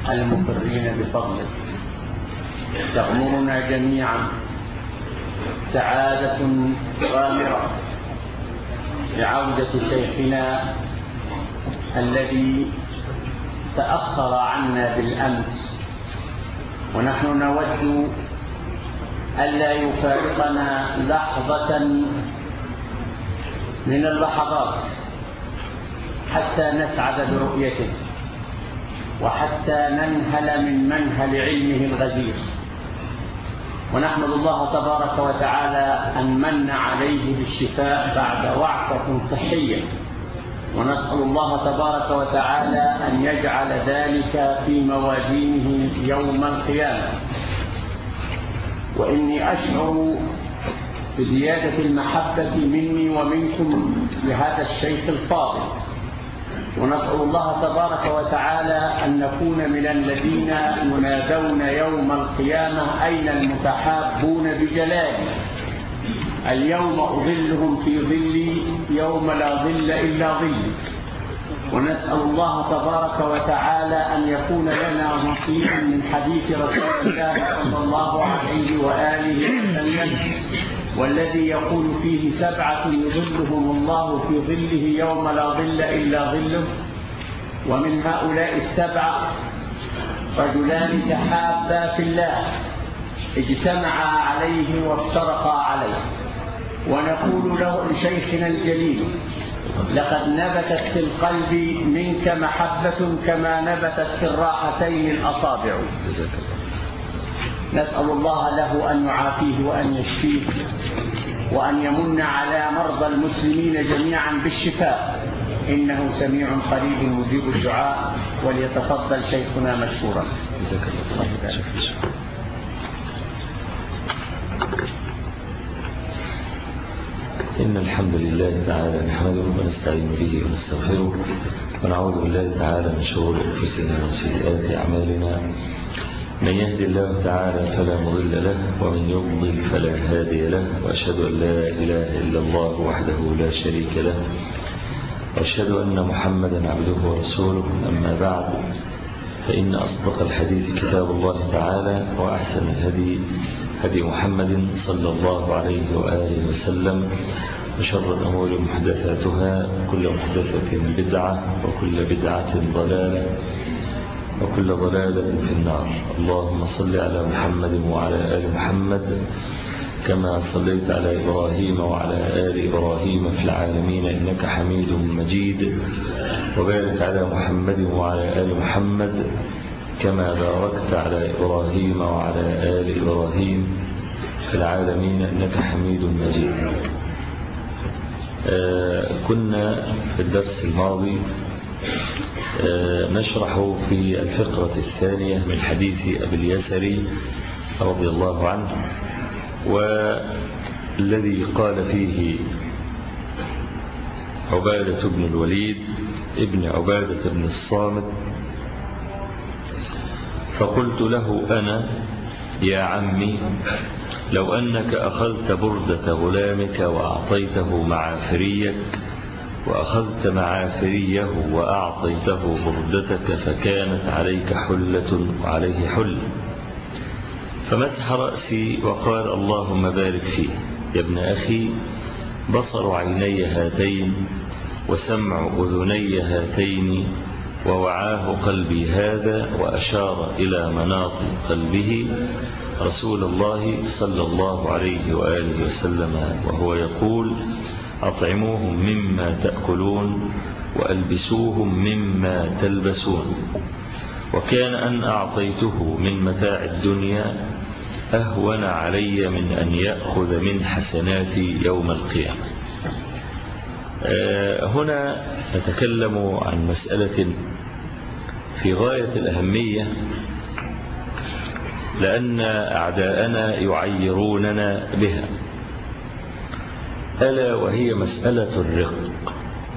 المقرين بفضلك. تغمرنا جميعا سعادة غامرة بعودة شيخنا الذي تأخر عنا بالأمس، ونحن نود ألا يفارقنا لحظة من اللحظات حتى نسعد برؤيته وحتى ننهل من منهل علمه الغزير. ونحمد الله تبارك وتعالى أن من عليه بالشفاء بعد وعكة صحية، ونسأل الله تبارك وتعالى أن يجعل ذلك في موازينه يوم القيامة. وإني أشعر بزيادة المحبة مني ومنكم لهذا الشيخ الفاضل، ونسأل الله تبارك وتعالى أن نكون من الذين ينادون يوم القيامة أين المتحابون بجلالي، اليوم أظلهم في ظلي يوم لا ظل إلا ظلي. ونسأل الله تبارك وتعالى أن يكون لنا نصيب من حديث رسول الله صلى الله عليه وآله وسلم، والذي يقول فيه 7 يظلهم الله في ظله يوم لا ظل إلا ظله. ومن هؤلاء 7 رجلان تحابا في الله اجتمعا عليه وافترقا عليه. ونقول له لشيخنا الجليل: لقد نبتت في القلب منك محبة كما نبتت في الراحتين الأصابع. نسأل الله له أن يعافيه وأن يشفيه، وأن يمن على مرضى المسلمين جميعا بالشفاء، إنه سميع قريب مجيب الدعاء. وليتفضل شيخنا مشكورا. إن الحمد لله تعالى نحمده ونستعين به ونستغفره، ونعوذ بالله تعالى من شرور أنفسنا ومن سيئات أعمالنا. من يهد الله تعالى فلا مضل له، ومن يضلل فلا هادي له. وأشهد أن لا إله إلا الله وحده لا شريك له، وأشهد أن محمدا عبده ورسوله. أما بعد، فإن أصدق الحديث كتاب الله تعالى، وأحسن الهدي هدي محمد صلى الله عليه وآله وسلم، وشر الأمور محدثاتها، وكل محدثة بدعة، وكل بدعة ضلالة، وكل ضلالة في النار. اللهم صل على محمد وعلى آل محمد كما صليت على إبراهيم وعلى آل إبراهيم في العالمين إنك حميد مجيد، وبارك على محمد وعلى آل محمد كما باركت على إبراهيم وعلى آل إبراهيم في العالمين إنك حميد مجيد. كنا في الدرس الماضي نشرح في الفقرة الثانية من حديث أبي اليسري رضي الله عنه، والذي قال فيه عبادة بن الوليد ابن عبادة بن الصامت: فقلت له أنا: يا عمي، لو أنك أخذت بردة غلامك وأعطيته معافريك، وأخذت معافريه وأعطيته بردتك، فكانت عليك حلة وعليه حل. فمسح رأسي وقال: اللهم بارك فيه. يا ابن أخي، بصر عيني هاتين وسمع أذني هاتين ووعاه قلبي هذا، وأشار إلى مناط قلبه رسول الله صلى الله عليه وآله وسلم وهو يقول: أطعموهم مما تأكلون وألبسوهم مما تلبسون. وكان أن أعطيته من متاع الدنيا أهون علي من أن يأخذ من حسناتي يوم القيامة. هنا نتكلم عن مسألة في غاية الأهمية، لأن أعداءنا يعيروننا بها، ألا وهي مسألة الرق.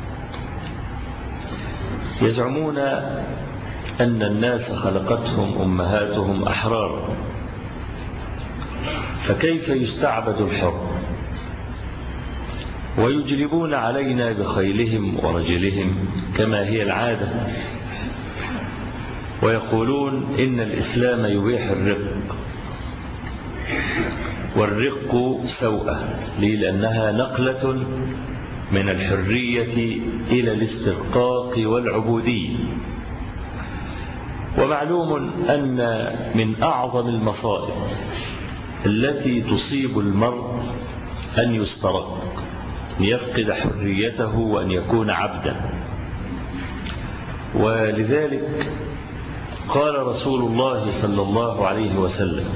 يزعمون أن الناس خلقتهم أمهاتهم أحرار، فكيف يستعبد الحر؟ ويجلبون علينا بخيلهم ورجلهم كما هي العادة، ويقولون إن الإسلام يبيح الرق، والرق سوءة لأنها نقلة من الحرية إلى الاسترقاق والعبودية. ومعلوم أن من أعظم المصائب التي تصيب المرء أن يسترق، أن يفقد حريته وأن يكون عبدا. ولذلك قال رسول الله صلى الله عليه وسلم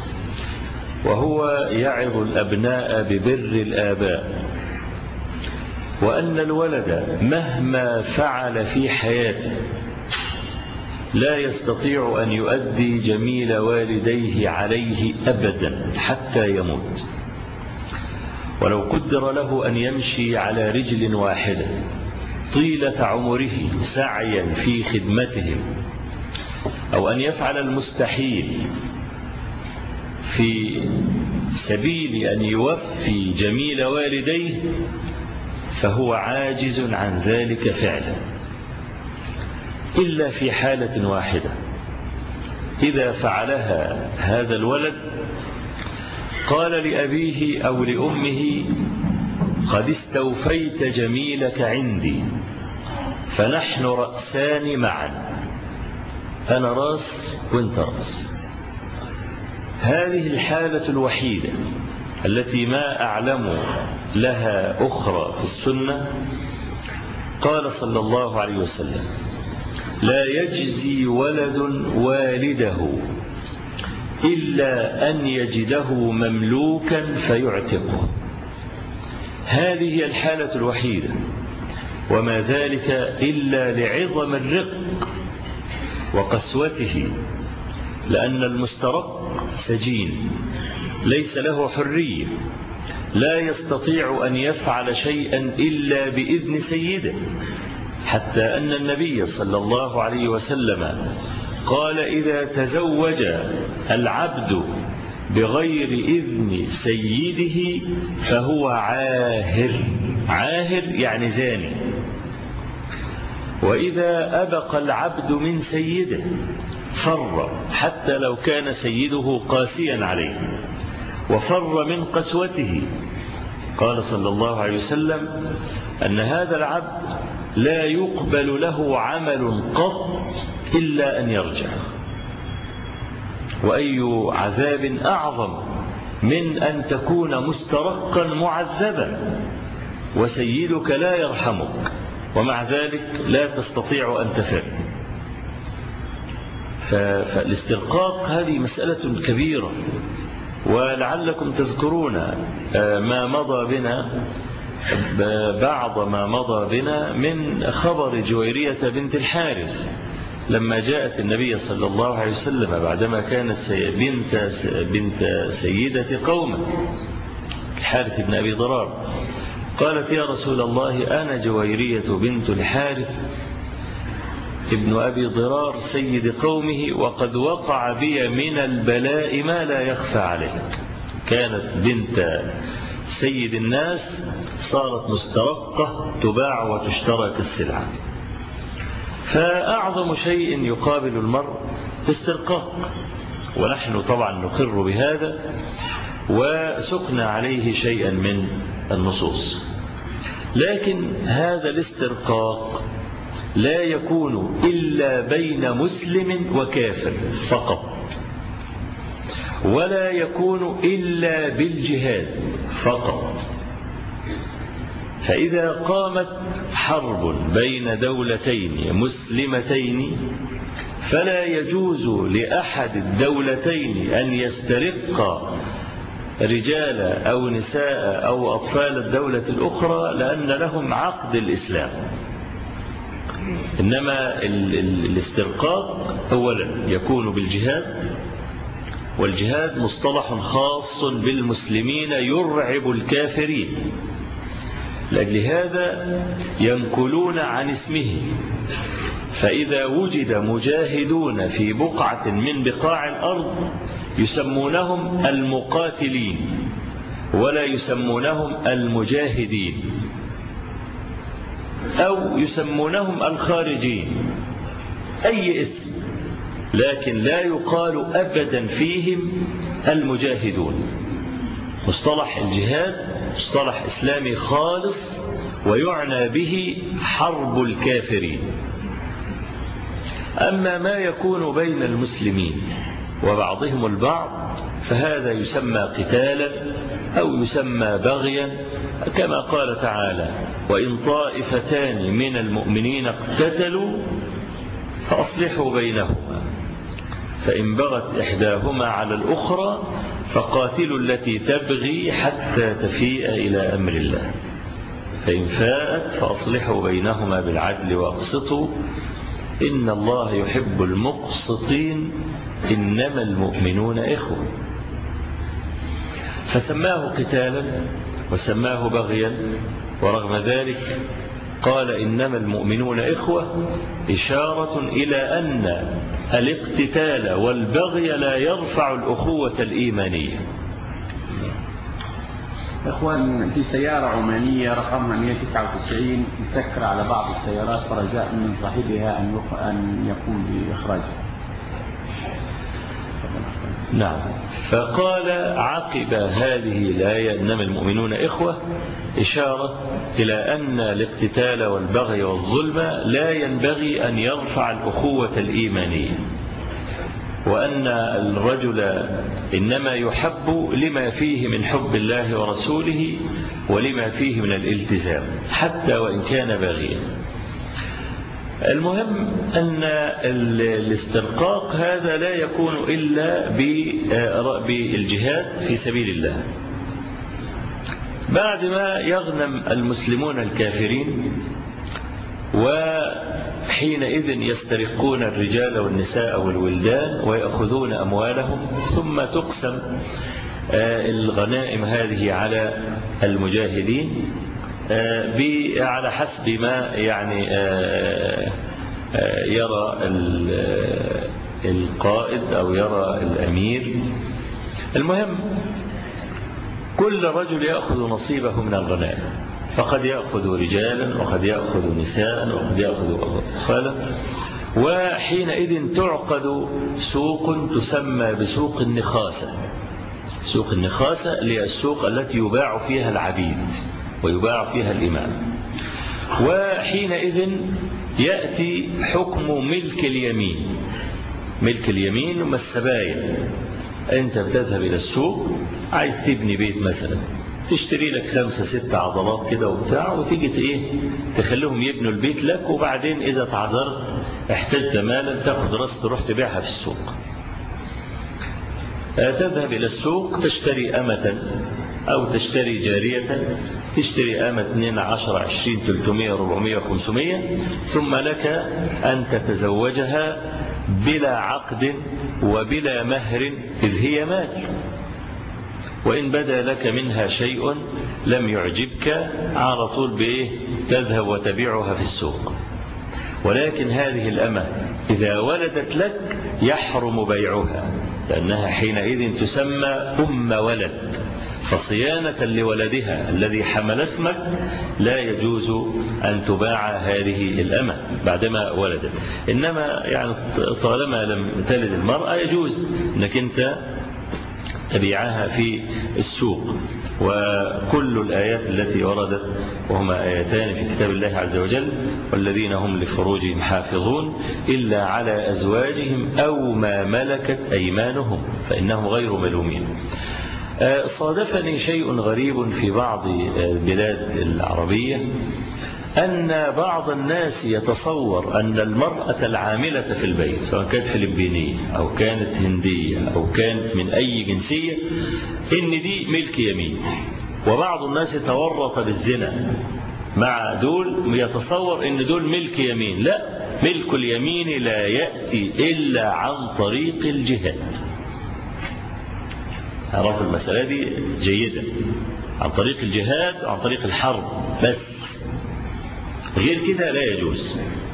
وهو يعظ الأبناء ببر الآباء، وأن الولد مهما فعل في حياته لا يستطيع أن يؤدي جميل والديه عليه أبدا حتى يموت. ولو قدر له أن يمشي على رجل واحدة طيلة عمره سعيا في خدمتهم، أو أن يفعل المستحيل في سبيل أن يوفي جميل والديه، فهو عاجز عن ذلك فعلا، إلا في حالة واحدة إذا فعلها هذا الولد قال لأبيه أو لأمه: قد استوفيت جميلك عندي، فنحن رأسان معا، أنا رأس وانت رأس. هذه الحالة الوحيدة التي ما أعلم لها أخرى في السنة. قال صلى الله عليه وسلم: لا يجزي ولد والده إلا أن يجده مملوكا فيعتقه. هذه هي الحالة الوحيدة، وما ذلك إلا لعظم الرق وقسوته، لأن المسترق سجين ليس له حرية، لا يستطيع أن يفعل شيئا إلا بإذن سيده، حتى أن النبي صلى الله عليه وسلم قال: إذا تزوج العبد بغير إذن سيده فهو عاهر. عاهر يعني زاني. وإذا أبق العبد من سيده فر، حتى لو كان سيده قاسيا عليه، وفر من قسوته. قال صلى الله عليه وسلم أن هذا العبد لا يقبل له عمل قط إلا أن يرجع. وأي عذاب أعظم من أن تكون مسترقا معذبا وسيدك لا يرحمك، ومع ذلك لا تستطيع أن تفر. فالاسترقاق هذه مسألة كبيرة، ولعلكم تذكرون ما مضى بنا، بعض ما مضى بنا من خبر جويرية بنت الحارث لما جاءت النبي صلى الله عليه وسلم بعدما كانت بنت سيدة قومه الحارث بن أبي ضرار. قالت: يا رسول الله، أنا جويرية بنت الحارث ابن أبي ضرار سيد قومه، وقد وقع بي من البلاء ما لا يخفى عليك. كانت بنت سيد الناس، صارت مسترقة تباع وتشترى كالسلعة. فأعظم شيء يقابل المرء استرقاق، ونحن طبعا نقر بهذا وسقنا عليه شيئا من النصوص. لكن هذا الاسترقاق لا يكون إلا بين مسلم وكافر فقط، ولا يكون إلا بالجهاد فقط. فإذا قامت حرب بين دولتين مسلمتين فلا يجوز لأحد الدولتين أن يسترق رجال أو نساء أو أطفال الدولة الأخرى، لأن لهم عقد الإسلام. إنما الاسترقاق أولا يكون بالجهاد، والجهاد مصطلح خاص بالمسلمين يرعب الكافرين، لأجل هذا ينكلون عن اسمه. فإذا وجد مجاهدون في بقعة من بقاع الأرض يسمونهم المقاتلين ولا يسمونهم المجاهدين، أو يسمونهم الخارجين، أي اسم لكن لا يقال أبدا فيهم المجاهدون. مصطلح الجهاد مصطلح إسلامي خالص، ويعنى به حرب الكافرين. أما ما يكون بين المسلمين وبعضهم البعض فهذا يسمى قتالا أو يسمى بغيا، كما قال تعالى: وإن طائفتان من المؤمنين اقتتلوا فأصلحوا بينهما فإن بغت إحداهما على الأخرى فقاتلوا التي تبغي حتى تفيء إلى أمر الله فإن فاءت فأصلحوا بينهما بالعدل وأقسطوا إن الله يحب المقسطين إنما المؤمنون إخوة. فسماه قتالا وسماه بغيا، ورغم ذلك قال إنما المؤمنون إخوة، إشارة إلى أن الاقتتال والبغي لا يرفع الأخوة الإيمانية. إخوان، في سيارة عمانية رقمها 199 مسكر على بعض السيارات، فرجاء من صاحبها أن يقوم بإخراجها. نعم. فقال عقب هذه الآية إنما المؤمنون إخوة إشارة إلى أن الاقتتال والبغي والظلم لا ينبغي أن يرفع الأخوة الإيمانية، وأن الرجل إنما يحب لما فيه من حب الله ورسوله ولما فيه من الالتزام حتى وإن كان باغيا. المهم أن الاسترقاق هذا لا يكون إلا بالجهاد في سبيل الله. بعد ما يغنم المسلمون الكافرين وحينئذ يسترقون الرجال والنساء والولدان ويأخذون أموالهم، ثم تقسم الغنائم هذه على المجاهدين على حسب ما يعني يرى القائد أو يرى الأمير. المهم كل رجل يأخذ نصيبه من الغنائم، فقد يأخذ رجالا وقد يأخذ نساء وقد يأخذ أطفالا. وحينئذ تعقد سوق تسمى بسوق النخاسة. سوق النخاسة هي السوق التي يباع فيها العبيد ويباع فيها الإمام. وحينئذ يأتي حكم ملك اليمين. ملك اليمين هم السبايا. أنت بتذهب إلى السوق عايز تبني بيت مثلا، تشتري لك 5-6 عضلات كده وبتاع، وتيجي تخليهم يبنوا البيت لك، وبعدين إذا تعذرت احتجت مالا تاخد راس تروح تبيعها في السوق. تذهب إلى السوق تشتري أمة أو تشتري جارية، تشتري أمة 2 10 20 300 400 500، ثم لك أن تتزوجها بلا عقد وبلا مهر إذ هي مال. وإن بدا لك منها شيء لم يعجبك على طول بإيه تذهب وتبيعها في السوق. ولكن هذه الأمة إذا ولدت لك يحرم بيعها، لأنها حينئذ تسمى أم ولد، فصيانة لولدها الذي حمل اسمك لا يجوز أن تباع هذه الأمة بعدما ولدت. إنما يعني طالما لم تلد المرأة يجوز أنك أنت تبيعها في السوق. وكل الآيات التي وردت وهما آيتان في كتاب الله عز وجل: والذين هم لفروجهم حافظون إلا على أزواجهم أو ما ملكت أيمانهم فإنهم غير ملومين. صادفني شيء غريب في بعض البلاد العربية، أن بعض الناس يتصور أن المرأة العاملة في البيت سواء كانت فلبينية أو كانت هندية أو كانت من أي جنسية إن دي ملك يمين. وبعض الناس يتورط بالزنا مع دول، يتصور إن دول ملك يمين. لا، ملك اليمين لا يأتي إلا عن طريق الجهاد. عرف المسألة دي جيدا، عن طريق الجهاد وعن طريق الحرب بس، غير كده لا يجوز.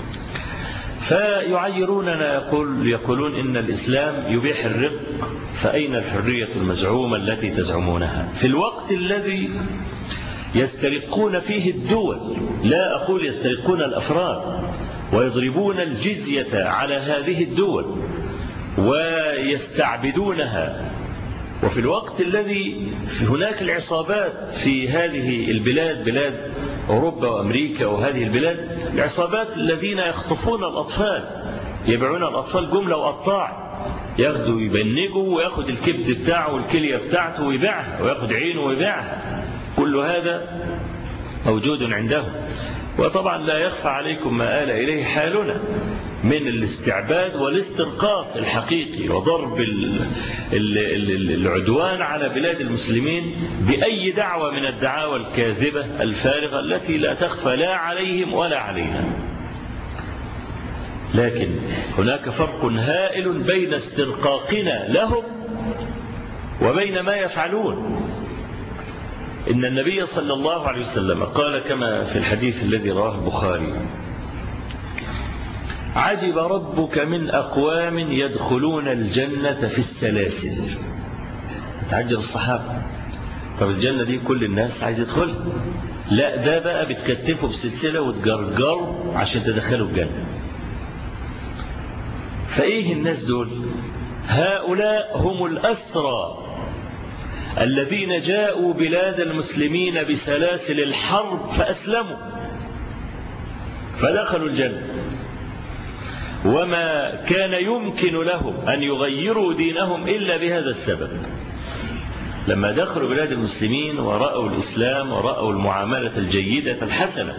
فيعيروننا يقولون إن الإسلام يبيح الرق، فأين الحرية المزعومة التي تزعمونها في الوقت الذي يسترقون فيه الدول؟ لا أقول يسترقون الأفراد ويضربون الجزية على هذه الدول ويستعبدونها. وفي الوقت الذي هناك العصابات في هذه البلاد، بلاد أوروبا وأمريكا وهذه البلاد، العصابات الذين يخطفون الأطفال، يبيعون الأطفال جملة وقطاع، ياخدوا يبنجوا وياخد الكبد بتاعه والكلية بتاعته ويبيعها، وياخد عينه ويبيعها. كل هذا موجود عندهم. وطبعا لا يخفى عليكم ما آل إليه حالنا من الاستعباد والاسترقاق الحقيقي وضرب العدوان على بلاد المسلمين بأي دعوة من الدعاوى الكاذبة الفارغة التي لا تخفى لا عليهم ولا علينا. لكن هناك فرق هائل بين استرقاقنا لهم وبين ما يفعلون. إن النبي صلى الله عليه وسلم قال كما في الحديث الذي رواه البخاري: عجب ربك من أقوام يدخلون الجنة في السلاسل. تعجب الصحابة، طب الجنة دي كل الناس عايز يدخلها، لا ده بقى بتكتفه بسلسلة وتجرجر عشان تدخلوا الجنة. فإيه الناس دول؟ هؤلاء هم الأسرى الذين جاءوا بلاد المسلمين بسلاسل الحرب فأسلموا فدخلوا الجنة، وما كان يمكن لهم أن يغيروا دينهم إلا بهذا السبب. لما دخلوا بلاد المسلمين ورأوا الإسلام ورأوا المعاملة الجيدة الحسنة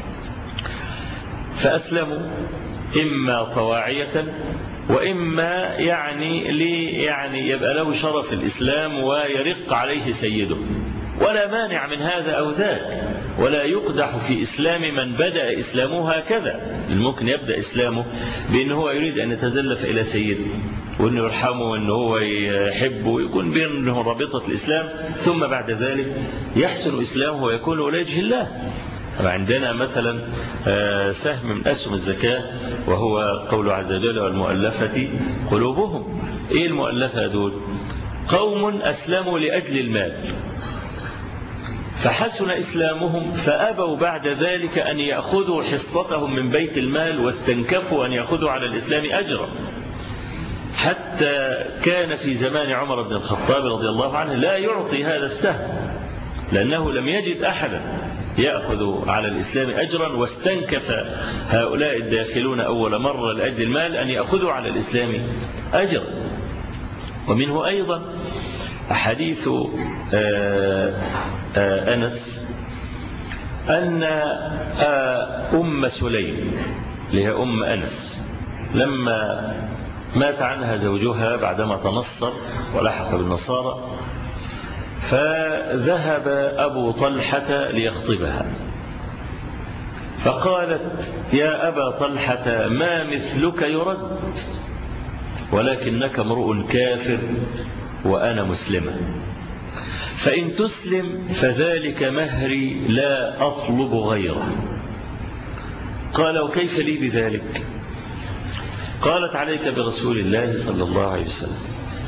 فأسلموا، إما طواعية وإما يعني يبقى له شرف الإسلام ويرق عليه سيده، ولا مانع من هذا أو ذاك، ولا يقدح في إسلام من بدأ إسلامه هكذا. ممكن يبدأ إسلامه بأنه هو يريد أن يتزلف إلى سيده وأنه يرحمه وأنه هو يحبه ويكون بينه رابطة الإسلام، ثم بعد ذلك يحسن إسلامه ويكون إلى وجه الله. عندنا مثلا سهم من أسهم الزكاة وهو قول عز وجل: والمؤلفة قلوبهم. إيه المؤلفة دول؟ قوم أسلموا لأجل المال فحسن إسلامهم فأبوا بعد ذلك أن يأخذوا حصتهم من بيت المال واستنكفوا أن يأخذوا على الإسلام أجرا، حتى كان في زمان عمر بن الخطاب رضي الله عنه لا يعطي هذا السهم لأنه لم يجد أحدا يأخذ على الإسلام أجرا، واستنكف هؤلاء الداخلون أول مرة لأجل المال أن يأخذوا على الإسلام أجرا. ومنه أيضا حديث أنس أن أم سليم اللي هي أم أنس لما مات عنها زوجها بعدما تنصر ولحق بالنصارى، فذهب أبو طلحة ليخطبها، فقالت: يا أبا طلحة ما مثلك يرد، ولكنك امرؤ كافر وأنا مسلمة، فإن تسلم فذلك مهري لا أطلب غيره. قال: وكيف لي بذلك؟ قالت: عليك برسول الله صلى الله عليه وسلم.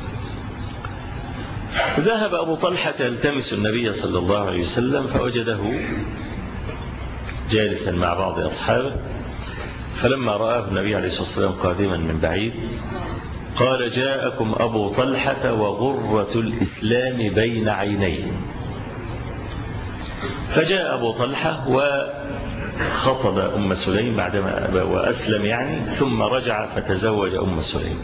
ذهب أبو طلحة يلتمس النبي صلى الله عليه وسلم فوجده جالسا مع بعض أصحابه، فلما رآه النبي عليه الصلاة والسلام قادما من بعيد قال: جاءكم أبو طلحة وغرة الإسلام بين عينيه. فجاء أبو طلحة وخطب أم سليم بعدما وأسلم ثم رجع فتزوج أم سليم.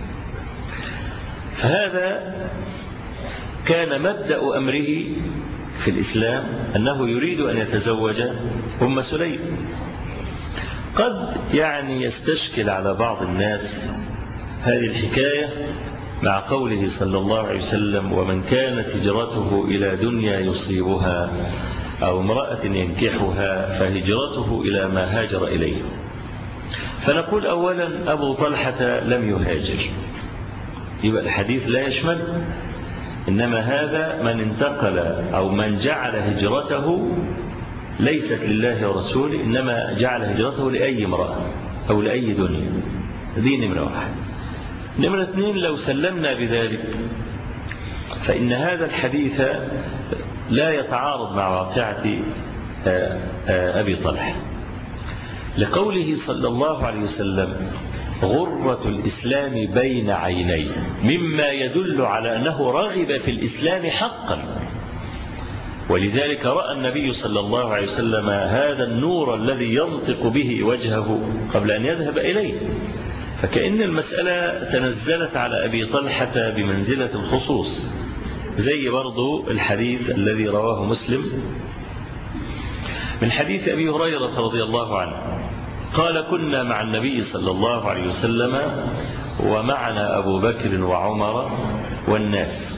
فهذا كان مبدأ أمره في الإسلام أنه يريد أن يتزوج أم سليم. قد يستشكل على بعض الناس هذه الحكاية مع قوله صلى الله عليه وسلم: ومن كانت هجرته إلى دنيا يصيبها أو امرأة ينكحها فهجرته إلى ما هاجر إليه. فنقول أولا أبو طلحة لم يهاجر، يبقى الحديث لا يشمل، إنما هذا من انتقل أو من جعل هجرته ليست لله ورسوله، إنما جعل هجرته لأي امرأة أو لأي دنيا. دي نمرة واحد. نمرة اثنين، لو سلمنا بذلك فإن هذا الحديث لا يتعارض مع واقعة أبي طلحة، لقوله صلى الله عليه وسلم: غرة الإسلام بين عينيه، مما يدل على أنه رغب في الإسلام حقا. ولذلك رأى النبي صلى الله عليه وسلم هذا النور الذي ينطق به وجهه قبل أن يذهب إليه. فكأن المسألة تنزلت على أبي طلحة بمنزلة الخصوص، زي برضو الحديث الذي رواه مسلم من حديث أبي هريرة رضي الله عنه قال: كنا مع النبي صلى الله عليه وسلم ومعنا أبو بكر وعمر والناس،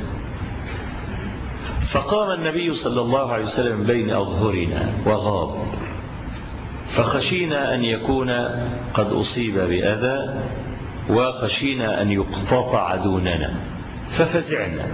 فقام النبي صلى الله عليه وسلم بين أظهرنا وغاب، فخشينا أن يكون قد أصيب بأذى وخشينا أن يقتطع دوننا ففزعنا.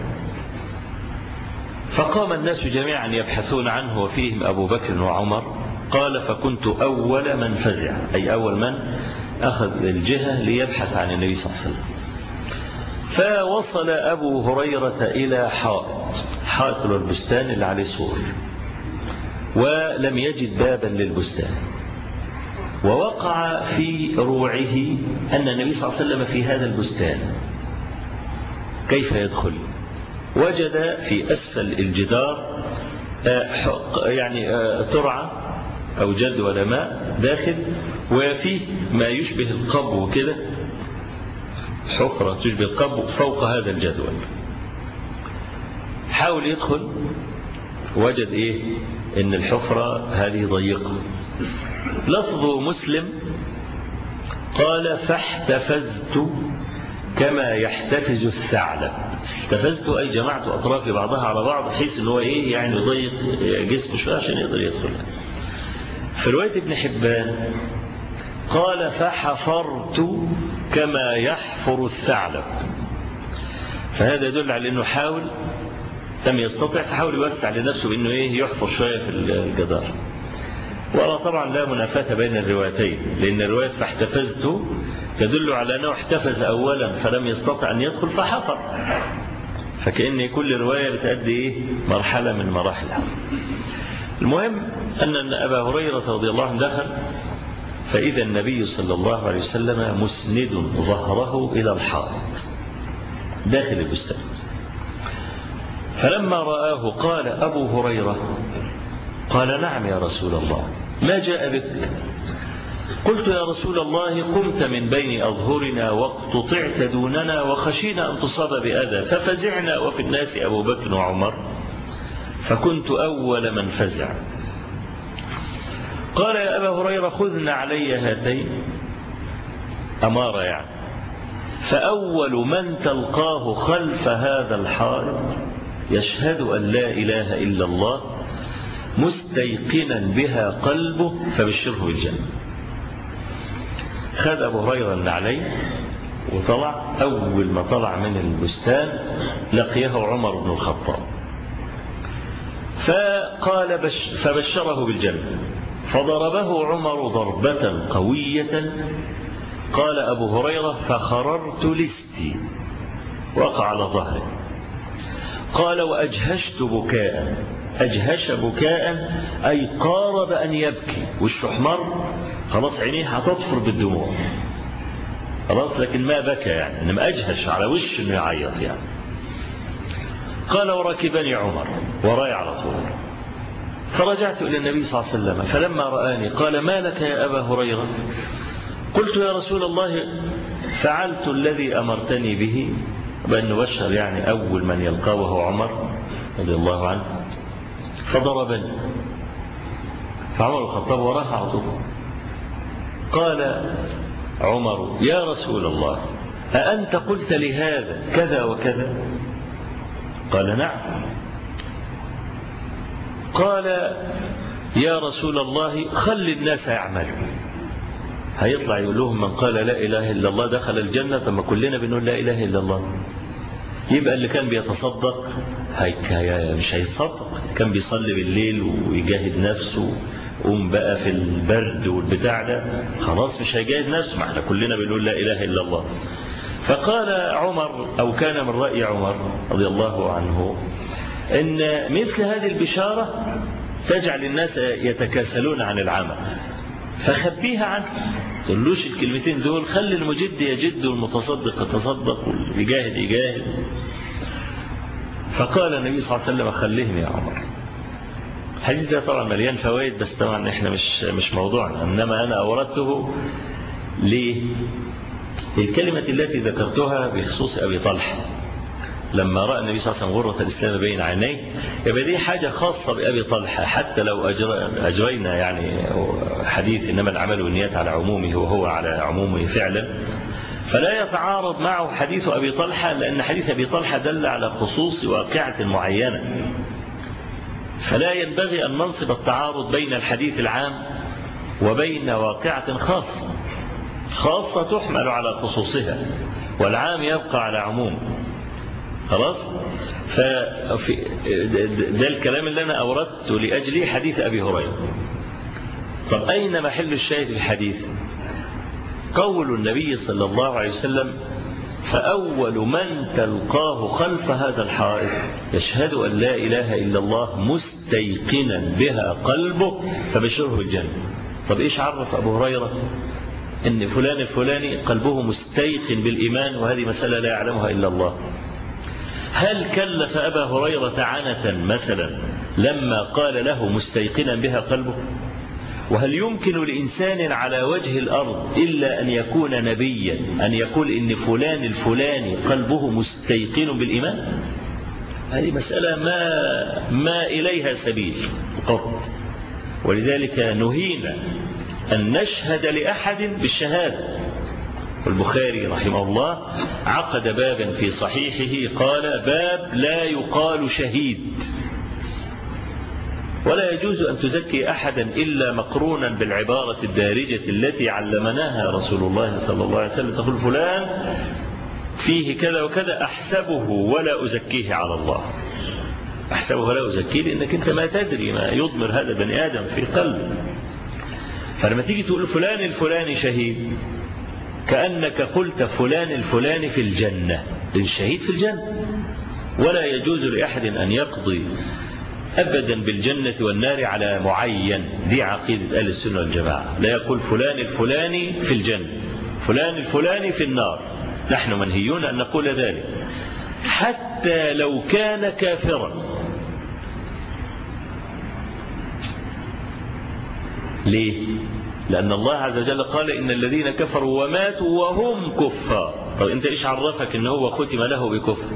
فقام الناس جميعا يبحثون عنه وفيهم أبو بكر وعمر. قال: فكنت أول من فزع، أي أول من أخذ الجهة ليبحث عن النبي صلى الله عليه وسلم. فوصل أبو هريرة إلى حائط البستان اللي عليه سور، ولم يجد بابا للبستان، ووقع في روعه أن النبي صلى الله عليه وسلم في هذا البستان. كيف يدخل؟ وجد في أسفل الجدار يعني ترعة أو جدول ماء داخل، وفيه ما يشبه القبو كده، حفرة تشبه القبو فوق هذا الجدول. حاول يدخل، وجد إيه؟ إن الحفرة هذه ضيقة. لفظ مسلم قال: فاحتفزت كما يحتفز الثعلب. احتفزت أي جمعت أطراف بعضها على بعض بحيث أنه إيه يعني يضيق جسمه شوية عشان يقدر يدخل. في رواية ابن حبان قال: فحفرت كما يحفر الثعلب. فهذا يدل على أنه حاول، لم يستطع، فحاول يوسع لنفسه بأنه إيه يحفر شوية في الجدار. وطبعا لا منافاة بين الروايتين، لأن رواية فاحتفزت تدل على أنه احتفز أولا فلم يستطع أن يدخل فحفر، فكأن كل رواية بتأدي إيه مرحلة من مراحلها. المهم أن أبا هريرة رضي الله عنه دخل، فإذا النبي صلى الله عليه وسلم مسند ظهره إلى الحائط داخل البستان. فلما رآه قال أبو هريرة: قال: نعم يا رسول الله، ما جاء بك؟ قلت: يا رسول الله، قمت من بين أظهرنا واقتطعت دوننا وخشينا أن تصاب بأذى ففزعنا، وفي الناس أبو بكر وعمر، فكنت أول من فزع. قال: يا أبا هريرة، خذنا علي هاتين، أمارة يعني، فأول من تلقاه خلف هذا الحائط يشهد أن لا إله إلا الله مستيقنا بها قلبه فبشره بالجنة. خذ أبو هريرة النعلين وطلع. أول ما طلع من البستان لقيه عمر بن الخطاب، فقال فبشره بالجنة، فضربه عمر ضربة قوية. قال أبو هريرة: فخررت لستي، وقع على ظهره. قال: وأجهشت بكاء. أجهش بكاء أي قارب أن يبكي، وشه احمر خلاص، عينيه هتطفر بالدموع خلاص، لكن ما بكى يعني، إنما أجهش على وش إنه يعيط يعني. قال: وركبني عمر وراي على طول، فرجعت إلى النبي صلى الله عليه وسلم، فلما رآني قال: ما لك يا أبا هريرة؟ قلت: يا رسول الله، فعلت الذي أمرتني به، بأن نبشر يعني أول من يلقاه وهو عمر رضي الله عنه، فضربني. فعمر الخطاب وراه على طول. قال عمر: يا رسول الله، أأنت قلت لهذا كذا وكذا؟ قال: نعم. قال: يا رسول الله، خل الناس يعملوا. هيطلع يقول لهم من قال لا إله إلا الله دخل الجنة، ثم كلنا بنقول لا إله إلا الله، يبقى اللي كان بيتصدق مش هيتصدق، كان بيصلي بالليل ويجاهد نفسه، قوم بقى في البرد والبتاع ده خلاص مش هيجاهد نفسه، ما احنا كلنا بنقول لا إله إلا الله. فقال عمر، أو كان من رأي عمر رضي الله عنه، إن مثل هذه البشارة تجعل الناس يتكاسلون عن العمل، فخبيها عنه. تقولوش الكلمتين دول، خلي المجد يجد والمتصدق يتصدق واللي بيجاهد يجاهد. فقال النبي صلى الله عليه وسلم خليهم يا عمر. الحديث ده طبعا مليان فوائد، بس طبعا احنا مش موضوعنا، انما انا اوردته ليه؟ الكلمة التي ذكرتها بخصوص ابي طلحة لما رأى النبي صلى الله عليه وسلم غرة الإسلام بين عينيه، يبقى دي حاجة خاصة بأبي طلحة، حتى لو أجرينا يعني حديث إنما العمل والنيات على عمومه وهو على عمومه فعلا، فلا يتعارض معه حديث أبي طلحة، لأن حديث أبي طلحة دل على خصوص واقعة معينة، فلا ينبغي أن ننصب التعارض بين الحديث العام وبين واقعة خاصة تحمل على خصوصها، والعام يبقى على عموم. خلاص؟ ده الكلام اللي أنا أوردته لأجل حديث أبي هريرة. طب أين محل الشاهد في الحديث؟ قول النبي صلى الله عليه وسلم فأول من تلقاه خلف هذا الحائط يشهد أن لا إله إلا الله مستيقنا بها قلبه فبشره بالجنة. طب إيش عرف أبو هريرة إن فلان الفلاني قلبه مستيقن بالإيمان، وهذه مسألة لا يعلمها إلا الله؟ هل كلف أبا هريرة عنة مثلا لما قال له مستيقنا بها قلبه؟ وهل يمكن لإنسان على وجه الأرض إلا أن يكون نبيا أن يقول إن فلان الفلاني قلبه مستيقن بالإيمان؟ هذه مسألة ما إليها سبيل قط، ولذلك نهينا أن نشهد لأحد بالشهادة. والبخاري رحمه الله عقد بابا في صحيحه قال باب لا يقال شهيد، ولا يجوز أن تزكي أحدا إلا مقرونا بالعبارة الدارجة التي علمناها رسول الله صلى الله عليه وسلم، تقول فلان فيه كذا وكذا أحسبه ولا أزكيه على الله. أحسبه ولا أزكيه لأنك أنت ما تدري ما يضمر هذا البني آدم في قلبه. فلما تيجي تقول فلان الفلاني شهيد كأنك قلت فلان الفلاني في الجنة، الشهيد في الجنة، ولا يجوز لأحد أن يقضي أبدا بالجنة والنار على معين. دي عقيدة أهل السنة والجماعة، لا يقول فلان الفلاني في الجنة فلان الفلاني في النار، نحن منهيون أن نقول ذلك حتى لو كان كافرا. ليه؟ لأن الله عز وجل قال إن الذين كفروا وماتوا وهم كفار. طب أنت إيش عرفك إن هو ختم له بكفر؟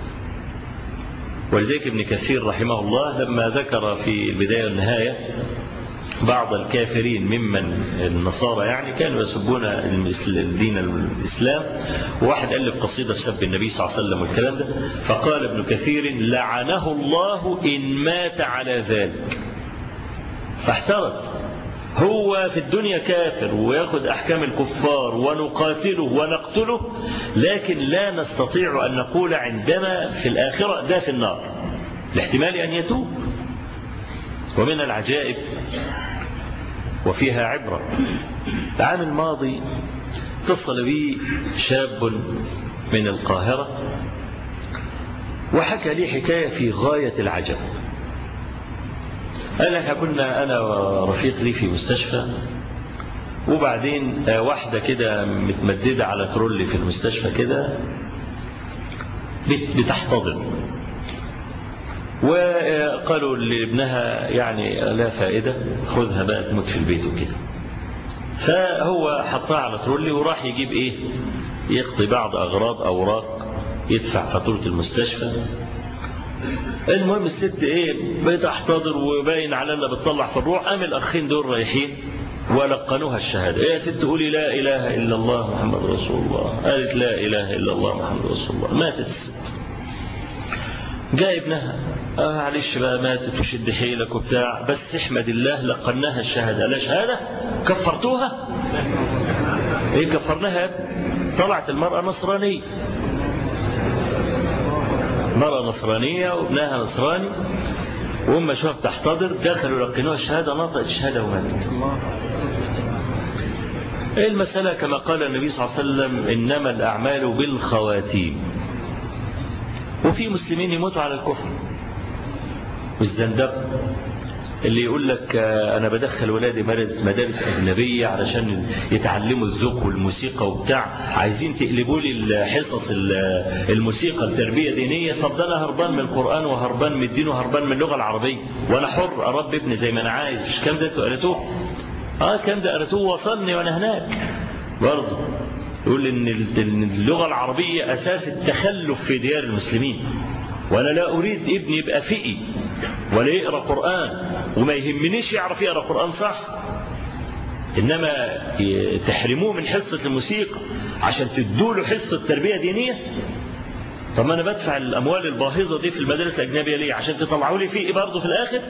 ولذلك ابن كثير رحمه الله لما ذكر في البداية والنهاية بعض الكافرين ممن النصارى يعني كانوا يسبون الدين الإسلام، وواحد ألف قصيدة في سب النبي صلى الله عليه وسلم والكلام ده، فقال ابن كثير لعنه الله إن مات على ذلك. فاحترز، هو في الدنيا كافر ويأخذ أحكام الكفار ونقاتله ونقتله، لكن لا نستطيع أن نقول عندما في الآخرة ده في النار، لاحتمال أن يتوب. ومن العجائب وفيها عبرة، العام الماضي اتصل بي شاب من القاهرة وحكى لي حكاية في غاية العجب. قال لك كنا أنا ورفيق لي في مستشفى، وبعدين واحدة كده متمددة على ترولي في المستشفى كده بتحتضن، وقالوا لابنها يعني لا فائدة، خذها بقى تموت في البيت وكده. فهو حطها على ترولي وراح يجيب ايه، يقضي بعض أغراض أوراق، يدفع فاتورة المستشفى. المهم الست ايه بتحتضر وباين على انها بتطلع في الروح، قام الاخين دول رايحين ولقنوها الشهاده. ايه يا ست قولي لا اله الا الله محمد رسول الله. قالت لا اله الا الله محمد رسول الله. ماتت الست. جاء ابنها معلش بقى ماتت وشد حيلك وبتاع، بس احمد الله لقناها الشهاده. لا شهاده كفرتوها؟ ايه كفرناها؟ طلعت المراه نصرانيه، مرأة نصرانية وابنها نصراني، وهم شوها بتحتضر، دخلوا لقنوها الشهادة، نطقت الشهادة وماتت. المسألة كما قال النبي صلى الله عليه وسلم إنما الأعمال بالخواتيم. وفي مسلمين يموتوا على الكفر والزندقة، اللي يقول لك أنا بدخل ولادي مدارس أجنبية علشان يتعلموا الذوق والموسيقى وبتاع، عايزين تقلبوا لي حصص الموسيقى التربية دينية. طب ده أنا هربان من القرآن وهربان من الدين وهربان من اللغة العربية، وأنا حر أربي ابني زي ما أنا عايز. مش كام ده أنتوا قريتوه؟ كام ده قريتوه وصلني وأنا هناك برضه. يقول إن اللغة العربية أساس التخلف في ديار المسلمين، وأنا لا أريد ابني يبقى فقي ولا يقرأ قرآن، وما يهمنيش يعرف يقرأ قرآن صح، إنما تحرموه من حصة الموسيقى عشان تدوله حصة تربية دينية. طب ما أنا بدفع الأموال الباهظة دي في المدارس الأجنبية ليه؟ عشان تطلعوا لي فقي برضه في الآخر؟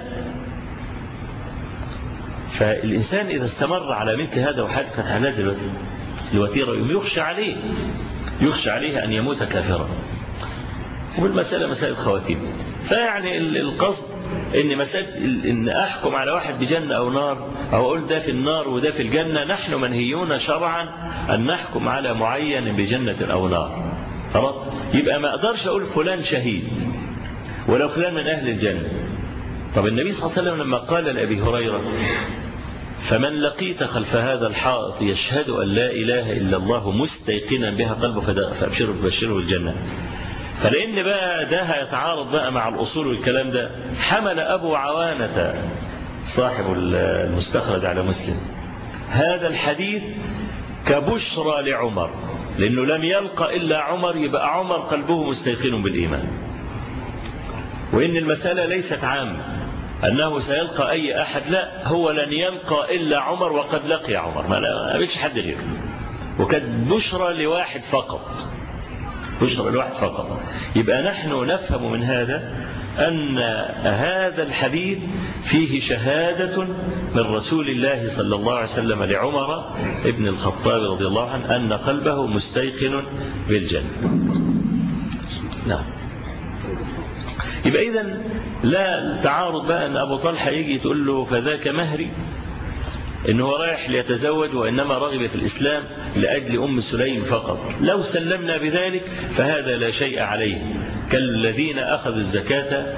فالإنسان إذا استمر على مثل هذا وحاجة كانت حالات الوتيرة يخشى عليه أن يموت كافرا. والمسألة مسألة خواتيم. فيعني القصد إن أحكم على واحد بجنة أو نار، أو أقول ده في النار وده في الجنة. نحن منهيون شرعا أن نحكم على معين بجنة أو نار. خلاص؟ يبقى ما أقدرش أقول فلان شهيد ولو فلان من أهل الجنة. طب النبي صلى الله عليه وسلم لما قال لأبي هريرة فمن لقيت خلف هذا الحائط يشهد أن لا إله إلا الله مستيقنا بها قلبه فأبشره بشره الجنة، فلأن بقى ده هيتعارض بقى مع الأصول والكلام ده، حمل أبو عوانة صاحب المستخرج على مسلم هذا الحديث كبشرى لعمر، لأنه لم يلقى إلا عمر، يبقى عمر قلبه مستيقن بالإيمان. وإن المسألة ليست عامة أنه سيلقى أي أحد، لا، هو لن يلقى إلا عمر وقد لقي عمر، ما قابلش حد غيره. وكانت بشرى لواحد فقط، بشرى لواحد فقط. يبقى نحن نفهم من هذا أن هذا الحديث فيه شهادة من رسول الله صلى الله عليه وسلم لعمر ابن الخطاب رضي الله عنه أن قلبه مستيقن بالجنة. نعم. يبقى إذن لا تعارض بقى أن أبو طلحة يجي تقول له فذاك مهري، إنه رايح ليتزوج وإنما رغب في الإسلام لأجل أم سليم فقط. لو سلمنا بذلك فهذا لا شيء عليه، كالذين أخذوا الزكاة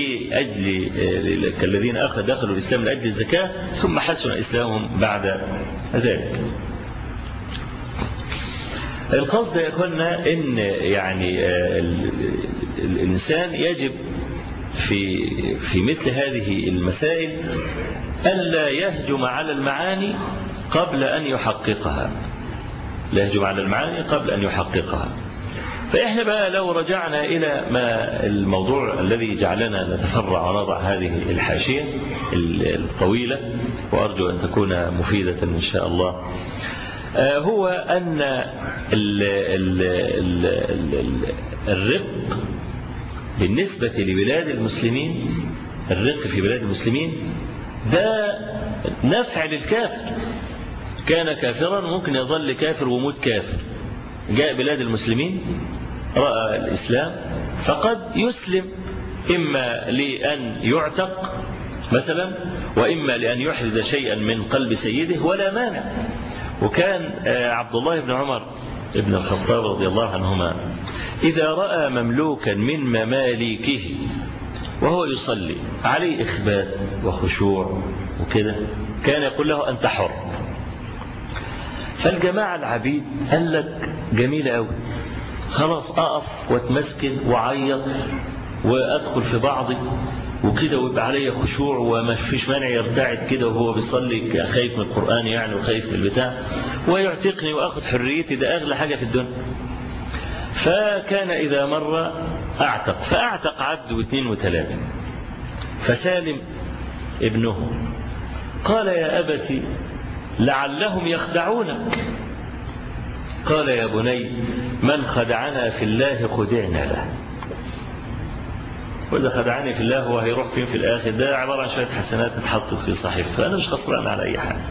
كالذين دخلوا الإسلام لأجل الزكاة ثم حسن إسلامهم بعد ذلك. القصد يا أخوانا إن يعني الإنسان يجب في مثل هذه المسائل ألا يهجم على المعاني قبل أن يحققها، لا يهجم على المعاني قبل أن يحققها. فإحنا بقى لو رجعنا إلى ما الموضوع الذي جعلنا نتفرع ونضع هذه الحاشية الطويلة، وأرجو أن تكون مفيدة إن شاء الله، هو أن الرق بالنسبة لبلاد المسلمين، الرق في بلاد المسلمين ده نفع للكافر. كان كافرا ممكن يظل كافر وموت كافر، جاء بلاد المسلمين رأى الإسلام فقد يسلم، إما لأن يعتق مثلا، وإما لأن يحرز شيئا من قلب سيده ولا مانع. وكان عبد الله بن عمر ابن الخطاب رضي الله عنهما إذا رأى مملوكا من مماليكه وهو يصلي عليه إخبات وخشوع وكده كان يقول له أنت حر. فالجماعة العبيد قال لك جميلة أوي، خلاص أقف واتمسكن وعيط وأدخل في بعضي وكده ويبقى علي خشوع وما فيش مانع يرتعد كده وهو بيصلي خايف من القرآن يعني وخايف من البتاع، ويعتقني وأخذ حريتي، ده أغلى حاجة في الدنيا. فكان إذا مر أعتق، فأعتق عبد واثنين وثلاثة. فسالم ابنه قال يا أبتي لعلهم يخدعونك. قال يا بني من خدعنا في الله خدعنا له، وإذا خدعني في الله هو هيروح فين في الآخر؟ ده عبارة عن شوية حسنات اتحطت في صحيفته، فأنا مش خسران على أي حاجة.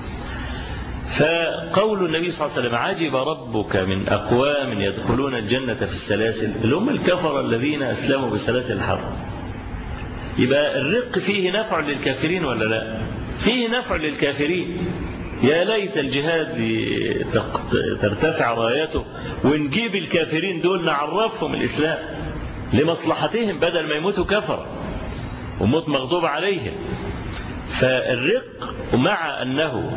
فقول النبي صلى الله عليه وسلم عجب ربك من أقوام يدخلون الجنة في السلاسل، اللي هم الكفر الذين أسلموا بسلاسل الحرب. يبقى الرق فيه نفع للكافرين ولا لا؟ فيه نفع للكافرين. يا ليت الجهاد ترتفع رايته ونجيب الكافرين دول نعرفهم الإسلام لمصلحتهم بدل ما يموتوا كفر وموت مغضوب عليهم. فالرق مع أنه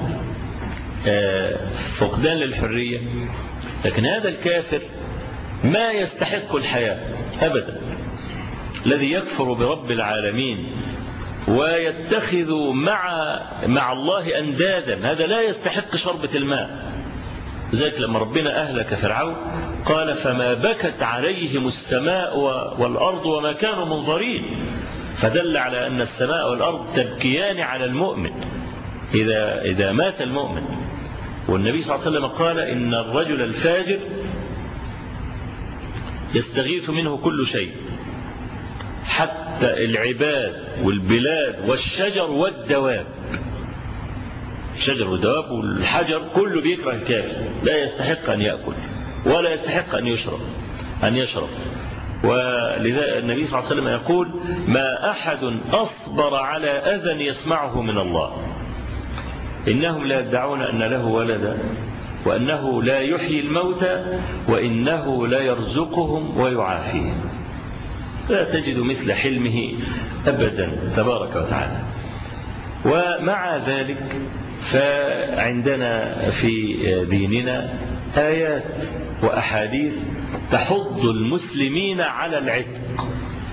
فقدان للحرية، لكن هذا الكافر ما يستحق الحياة أبدا، الذي يكفر برب العالمين ويتخذ مع الله أندادا، هذا لا يستحق شربة الماء. ذلك لما ربنا أهلك فرعون قال فما بكت عليهم السماء والأرض وما كانوا منظرين، فدل على أن السماء والأرض تبكيان على المؤمن إذا مات المؤمن. والنبي صلى الله عليه وسلم قال إن الرجل الفاجر يستغيث منه كل شيء، حتى العباد والبلاد والشجر والدواب. الشجر والدواب والحجر كله بيكره الكافر، لا يستحق أن يأكل ولا يستحق أن يشرب. ولذا النبي صلى الله عليه وسلم يقول ما أحد أصبر على أذى يسمعه من الله، إنهم لا يدعون أن له ولدا وأنه لا يحيي الموتى وإنه لا يرزقهم ويعافيهم. لا تجد مثل حلمه أبدا تبارك وتعالى. ومع ذلك فعندنا في ديننا آيات وأحاديث تحض المسلمين على العتق،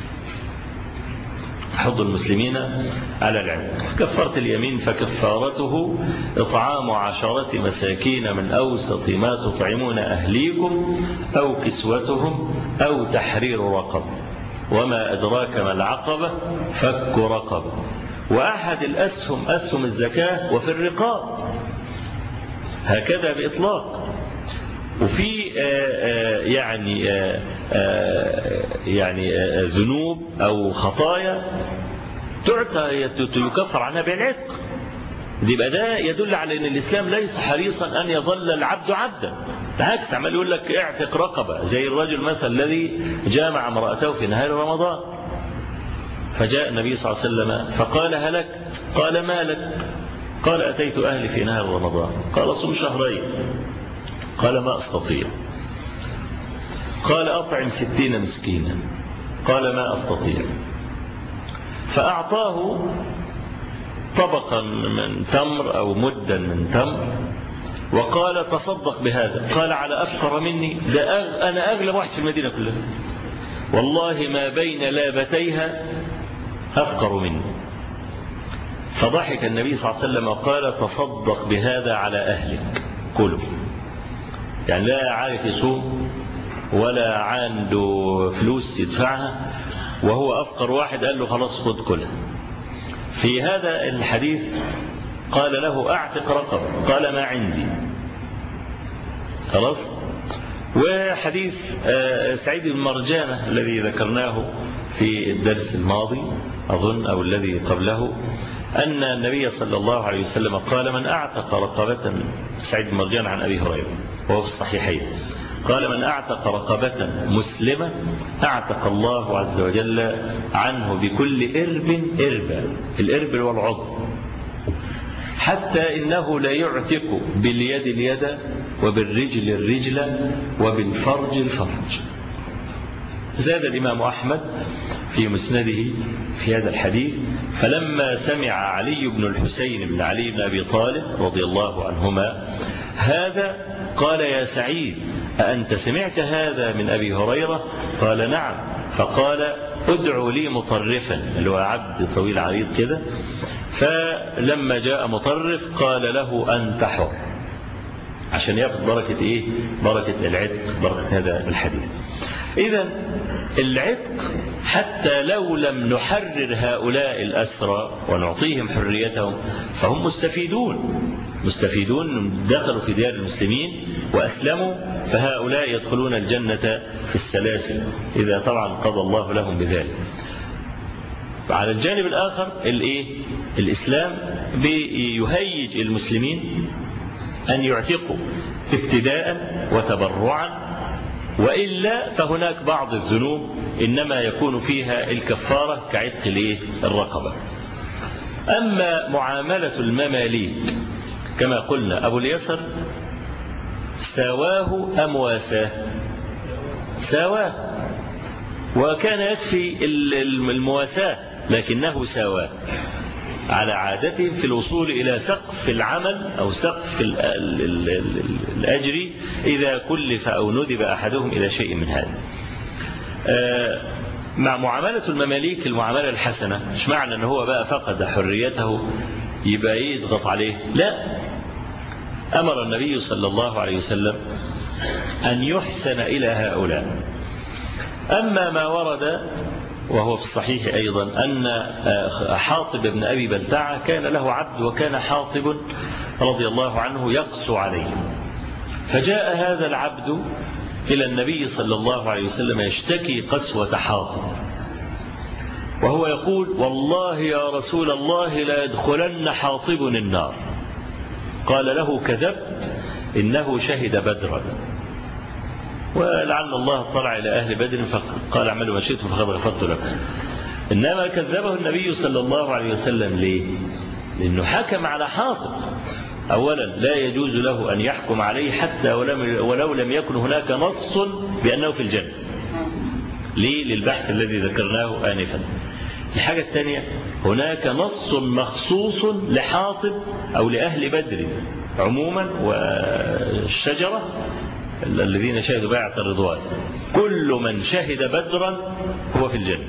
تحض المسلمين على العتق. كفارة اليمين فكفارته إطعام 10 مساكين من أوسط ما تطعمون أهليكم أو كسوتهم أو تحرير رقبة، وما أدراك ما العقبة فك رقبة. وأحد الأسهم أسهم الزكاة وفي الرقاب، هكذا بإطلاق. وفي يعني ذنوب أو خطايا يكفر عنها بالعتق. يبقى ده يدل على أن الإسلام ليس حريصا أن يظل العبد عبدا، بالعكس عمال يقول لك اعتق رقبة، زي الرجل مثلا الذي جامع امرأته في نهار رمضان، فجاء النبي صلى الله عليه وسلم فقال هلكت، قال ما لك؟ قال أتيت أهلي في نهار رمضان. قال صم 2 شهر. قال ما أستطيع. قال أطعم 60 مسكينا. قال ما أستطيع. فأعطاه طبقا من تمر أو مدا من تمر وقال تصدق بهذا. قال على أفقر مني؟ ده أنا أغلب واحد في المدينة كلها، والله ما بين لابتيها أفقر مني. فضحك النبي صلى الله عليه وسلم وقال تصدق بهذا على أهلك كله. يعني لا عارف يصوم ولا عنده فلوس يدفعها وهو أفقر واحد، قال له خلاص خد كلها. في هذا الحديث قال له أعتق رقبة، قال ما عندي. خلاص. وحديث سعيد بن مرجانة الذي ذكرناه في الدرس الماضي أظن أو الذي قبله، أن النبي صلى الله عليه وسلم قال من أعتق رقبة، سعيد بن مرجانة عن أبي هريرة وهو في الصحيحين، قال من أعتق رقبة مسلمة أعتق الله عز وجل عنه بكل إرب إربا، الإرب والعضو، حتى إنه لا يعتق باليد اليد وبالرجل الرجل وبالفرج الفرج. زاد الإمام أحمد في مسنده في هذا الحديث فلما سمع علي بن الحسين بن علي بن أبي طالب رضي الله عنهما هذا قال يا سعيد أأنت سمعت هذا من أبي هريرة؟ قال نعم. فقال ادعوا لي مطرفا، اللي هو عبد طويل عريض كده. فلما جاء مطرف قال له أنت حر، عشان ياخذ بركة إيه؟ بركة العتق، بركة هذا الحديث. إذن العتق حتى لو لم نحرر هؤلاء الأسرى ونعطيهم حريتهم فهم مستفيدون، دخلوا في ديار المسلمين وأسلموا، فهؤلاء يدخلون الجنة في السلاسل إذا طبعا قضى الله لهم بذلك. على الجانب الآخر الإسلام بيهيج المسلمين أن يعتقوا ابتداء وتبرعا، وإلا فهناك بعض الذنوب إنما يكون فيها الكفارة كعتق الرقبة. أما معاملة المماليك كما قلنا أبو اليسر ساواه أم واساه؟ ساواه، وكان يكفي المواساة لكنه ساواه. على عادتهم في الوصول إلى سقف العمل أو سقف الأجر إذا كلف أو ندب أحدهم إلى شيء من هذا. مع معاملة المماليك المعاملة الحسنة، مش معنى أنه هو بقى فقد حريته يبقى يضغط عليه، لا. أمر النبي صلى الله عليه وسلم أن يحسن إلى هؤلاء. أما ما ورد وهو في الصحيح أيضا أن حاطب بن أبي بلتعة كان له عبد، وكان حاطب رضي الله عنه يقسو عليه، فجاء هذا العبد إلى النبي صلى الله عليه وسلم يشتكي قسوة حاطب، وهو يقول: والله يا رسول الله لا يدخلن حاطب النار. قال له: كذبت، إنه شهد بدرا، ولعل الله اطلع إلى أهل بدر فقال: اعملوا ما شئتم فقد غفرت لكم. إنما كذبه النبي صلى الله عليه وسلم ليه؟ لأنه حكم على حاطب. أولا لا يجوز له أن يحكم عليه حتى ولو لم يكن هناك نص بأنه في الجنة. ليه؟ للبحث الذي ذكرناه آنفا. الحاجة الثانية، هناك نص مخصوص لحاطب أو لأهل بدر عموما والشجرة الذين شهدوا بيعة الرضوان، كل من شهد بدرا هو في الجنة.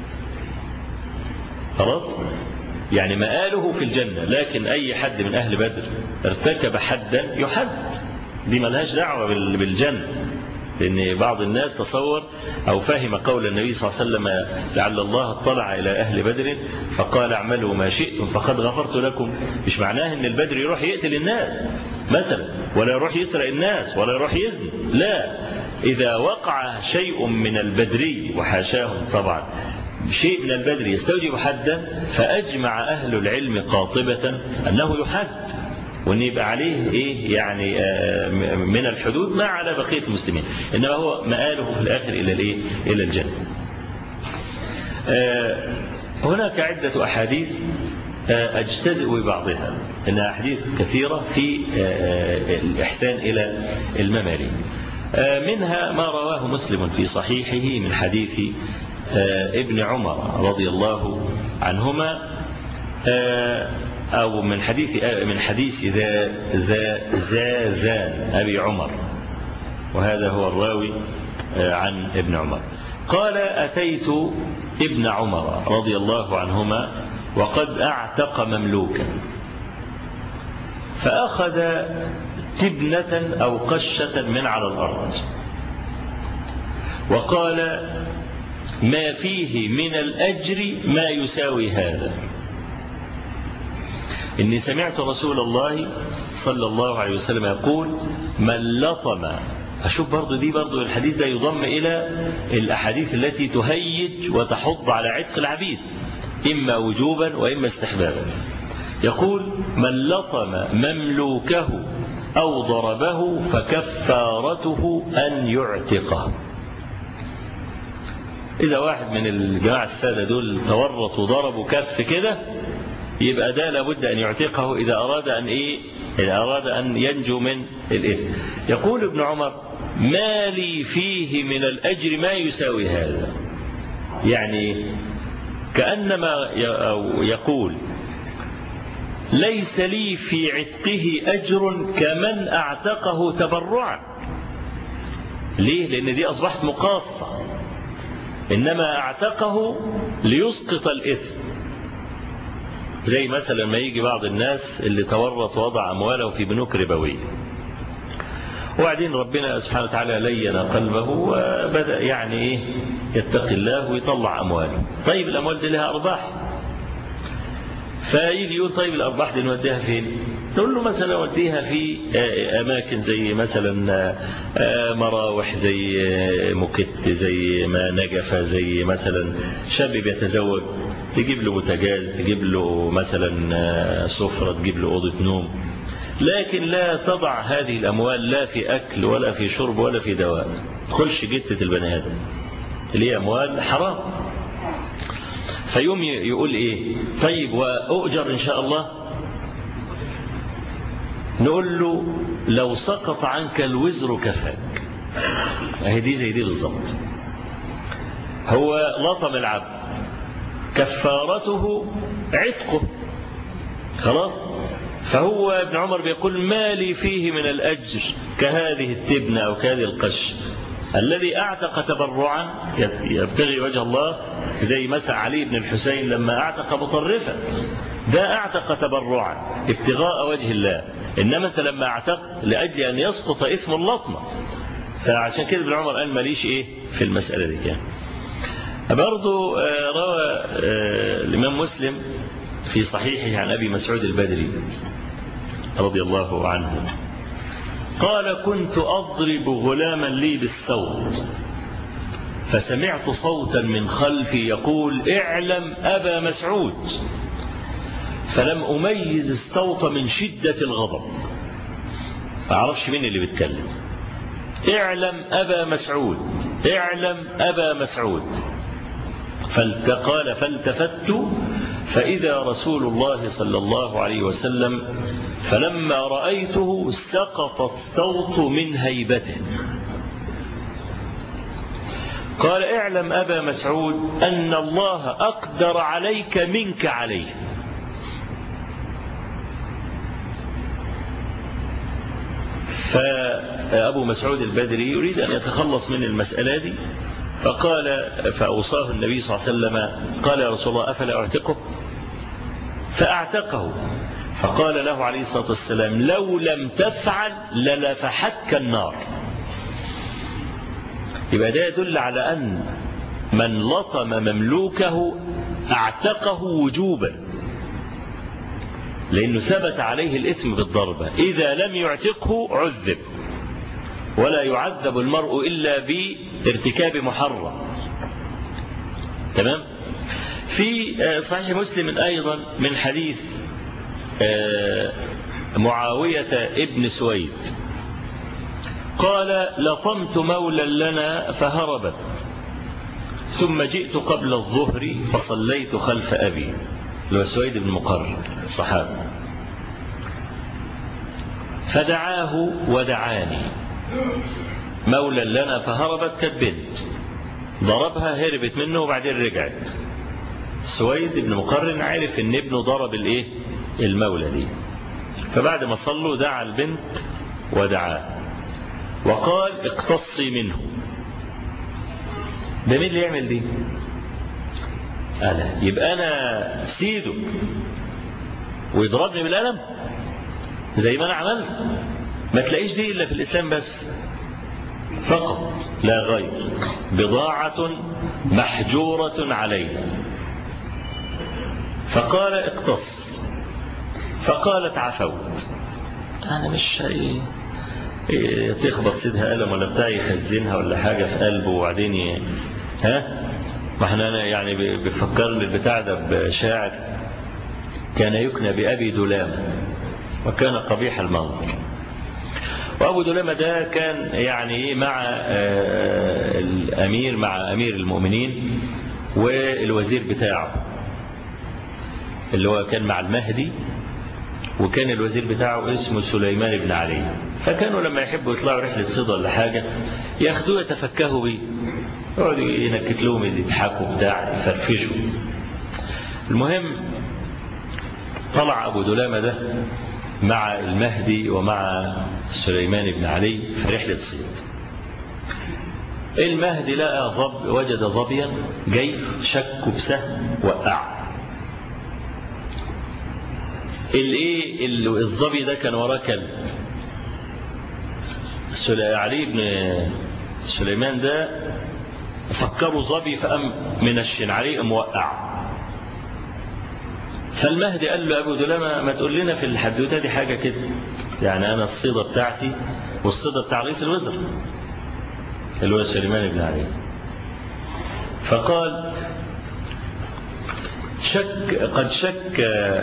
خلاص؟ يعني مآله في الجنة، لكن أي حد من أهل بدر ارتكب حدا يحد، دي ملهاش دعوة بالجنة. لأن بعض الناس تصور أو فهم قول النبي صلى الله عليه وسلم: لعل الله اطلع إلى أهل بدر فقال اعملوا ما شئتم فقد غفرت لكم. مش معناه أن البدر يروح يقتل الناس مثلا، ولا يروح يسرق الناس، ولا يروح يزني، لا. إذا وقع شيء من البدري، وحاشاهم طبعا، شيء من البدر يستوجب حدا، فأجمع أهل العلم قاطبة أنه يحد، وأن يبقى عليه إيه يعني من الحدود ما على بقية المسلمين، إنما هو مآله في الآخر إلى الإيه؟ إلى الجنة. هناك عدة أحاديث أجتزئ ببعضها، إنها أحاديث كثيرة في الإحسان إلى المماليك. منها ما رواه مسلم في صحيحه من حديث ابن عمر رضي الله عنهما، أو من حديث زازان أبي عمر، وهذا هو الراوي عن ابن عمر. قال: أتيت ابن عمر رضي الله عنهما وقد أعتق مملوكا، فأخذ تبنة أو قشة من على الأرض، وقال: ما فيه من الأجر ما يساوي هذا. إني سمعت رسول الله صلى الله عليه وسلم يقول: من لطم. أشوف برضو دي برضو الحديث ده يضم إلى الأحاديث التي تهيج وتحض على عتق العبيد، إما وجوبا وإما استحبابا. يقول: من لطم مملوكه أو ضربه فكفارته أن يعتقه. إذا واحد من الجماعة السادة دول تورط وضربوا كف كده، يبقى ده لابد أن يعتقه إذا أراد أن ينجو من الإثم. يقول ابن عمر: ما لي فيه من الأجر ما يساوي هذا. يعني كأنما يقول: ليس لي في عتقه أجر كمن أعتقه تبرعا. ليه؟ لأن دي أصبحت مقاصة، إنما أعتقه ليسقط الإثم. زي مثلا ما يجي بعض الناس اللي تورط وضع أمواله في بنوك ربوية، وبعدين ربنا سبحانه وتعالى لين قلبه وبدأ يعني يتقي الله ويطلع أمواله. طيب الأموال دي لها أرباح، فيجي يقول: طيب الأرباح دي نوديها فين؟ نقول له مثلا وديها في أماكن زي مثلا مراوح، زي مكت، زي ما نجف، زي مثلا شاب بيتزوج تجيب له بوتاجاز، تجيب له مثلا سفرة، تجيب له أوضة نوم، لكن لا تضع هذه الأموال لا في أكل ولا في شرب ولا في دواء، تدخلش جتة البني آدم اللي هي أموال حرام. فيوم يقول إيه؟ طيب وأؤجر إن شاء الله؟ نقول له: لو سقط عنك الوزر كفاك. اهي دي زي دي بالظبط. هو لطم العبد، كفارته عتقه، خلاص. فهو ابن عمر بيقول ما لي فيه من الأجر كهذه التبنة أو كهذه القش. الذي أعتق تبرعا يبتغي وجه الله، زي مثلا علي بن الحسين لما أعتق مطرفا، ده أعتق تبرعا ابتغاء وجه الله، إنما أنت لما أعتقت لأجل أن يسقط إثم اللطمة. فعشان كده ابن عمر قال ماليش إيه في المسألة دي يعني. برضو روى الإمام مسلم في صحيحه عن أبي مسعود البدري رضي الله عنه قال كنت أضرب غلاما لي بالسوط فسمعت صوتا من خلفي يقول اعلم أبا مسعود، فلم أميز الصوت من شدة الغضب، ما أعرفش مين اللي بيتكلم. اعلم أبا مسعود، اعلم أبا مسعود. فقال فالتفت فإذا رسول الله صلى الله عليه وسلم، فلما رأيته سقط الصوت من هيبته. قال اعلم أبا مسعود أن الله أقدر عليك منك عليه. فأبو مسعود البدري يريد أن يتخلص من المسألة دي، فأوصاه النبي صلى الله عليه وسلم قال يا رسول الله أفلا أعتقه؟ فأعتقه. فقال له عليه الصلاة والسلام لو لم تفعل للفحتك النار. يبقى ده يدل على أن من لطم مملوكه اعتقه وجوبا، لأنه ثبت عليه الإثم بالضربة. إذا لم يعتقه عذب، ولا يعذب المرء إلا بارتكاب محرم. تمام. في صحيح مسلم أيضا من حديث معاوية ابن سويد قال لطمت مولا لنا فهربت، ثم جئت قبل الظهر فصليت خلف أبي، اللي هو سويد بن مقرن صحابي، فدعاه ودعاني. مولا لنا فهربت كانت بنت، ضربها هربت منه وبعدين رجعت. سويد بن مقرن عرف ان ابنه ضرب الايه المولى دي، فبعد ما صلوا دعا البنت ودعاه وقال اقتصي منه. ده مين اللي يعمل دي؟ أنا. يبقى أنا سيده ويضربني بالقلم زي ما أنا عملت؟ ما تلاقيش دي إلا في الإسلام بس فقط لا غير، بضاعة محجورة علينا. فقال اقتص، فقالت عفوت. أنا مش تخبط سيدها قلم ولا بتاع يخزنها ولا حاجة في قلبه وبعدين ما احنا يعني بيفكرني البتاع ده بشاعر كان يكنى بأبي دلامة وكان قبيح المنظر. وأبو دلامة ده كان يعني مع الأمير، مع أمير المؤمنين والوزير بتاعه اللي هو كان مع المهدي، وكان الوزير بتاعه اسمه سليمان بن علي. فكانوا لما يحبوا يطلعوا رحلة صيد ولا حاجة ياخدوه يتفكهوا بيه، يقعدوا ينكت لهم يضحكوا بتاع يفرفشوا. المهم طلع أبو دلامة ده مع المهدي ومع سليمان بن علي في رحلة صيد. المهدي لقى وجد ظبيا جاي شكه بسهم وقعه. الظبي ده كان وراه كلب. علي بن سليمان ده فكروا ظبي فقام منشن عليه موقع. فالمهدي قال له أبو دلامة ما تقول لنا في الحدوتة دي حاجة كده، يعني أنا الصيدة بتاعتي والصيدة بتاع رئيس الوزراء اللي هو سليمان بن علي. فقال قد شك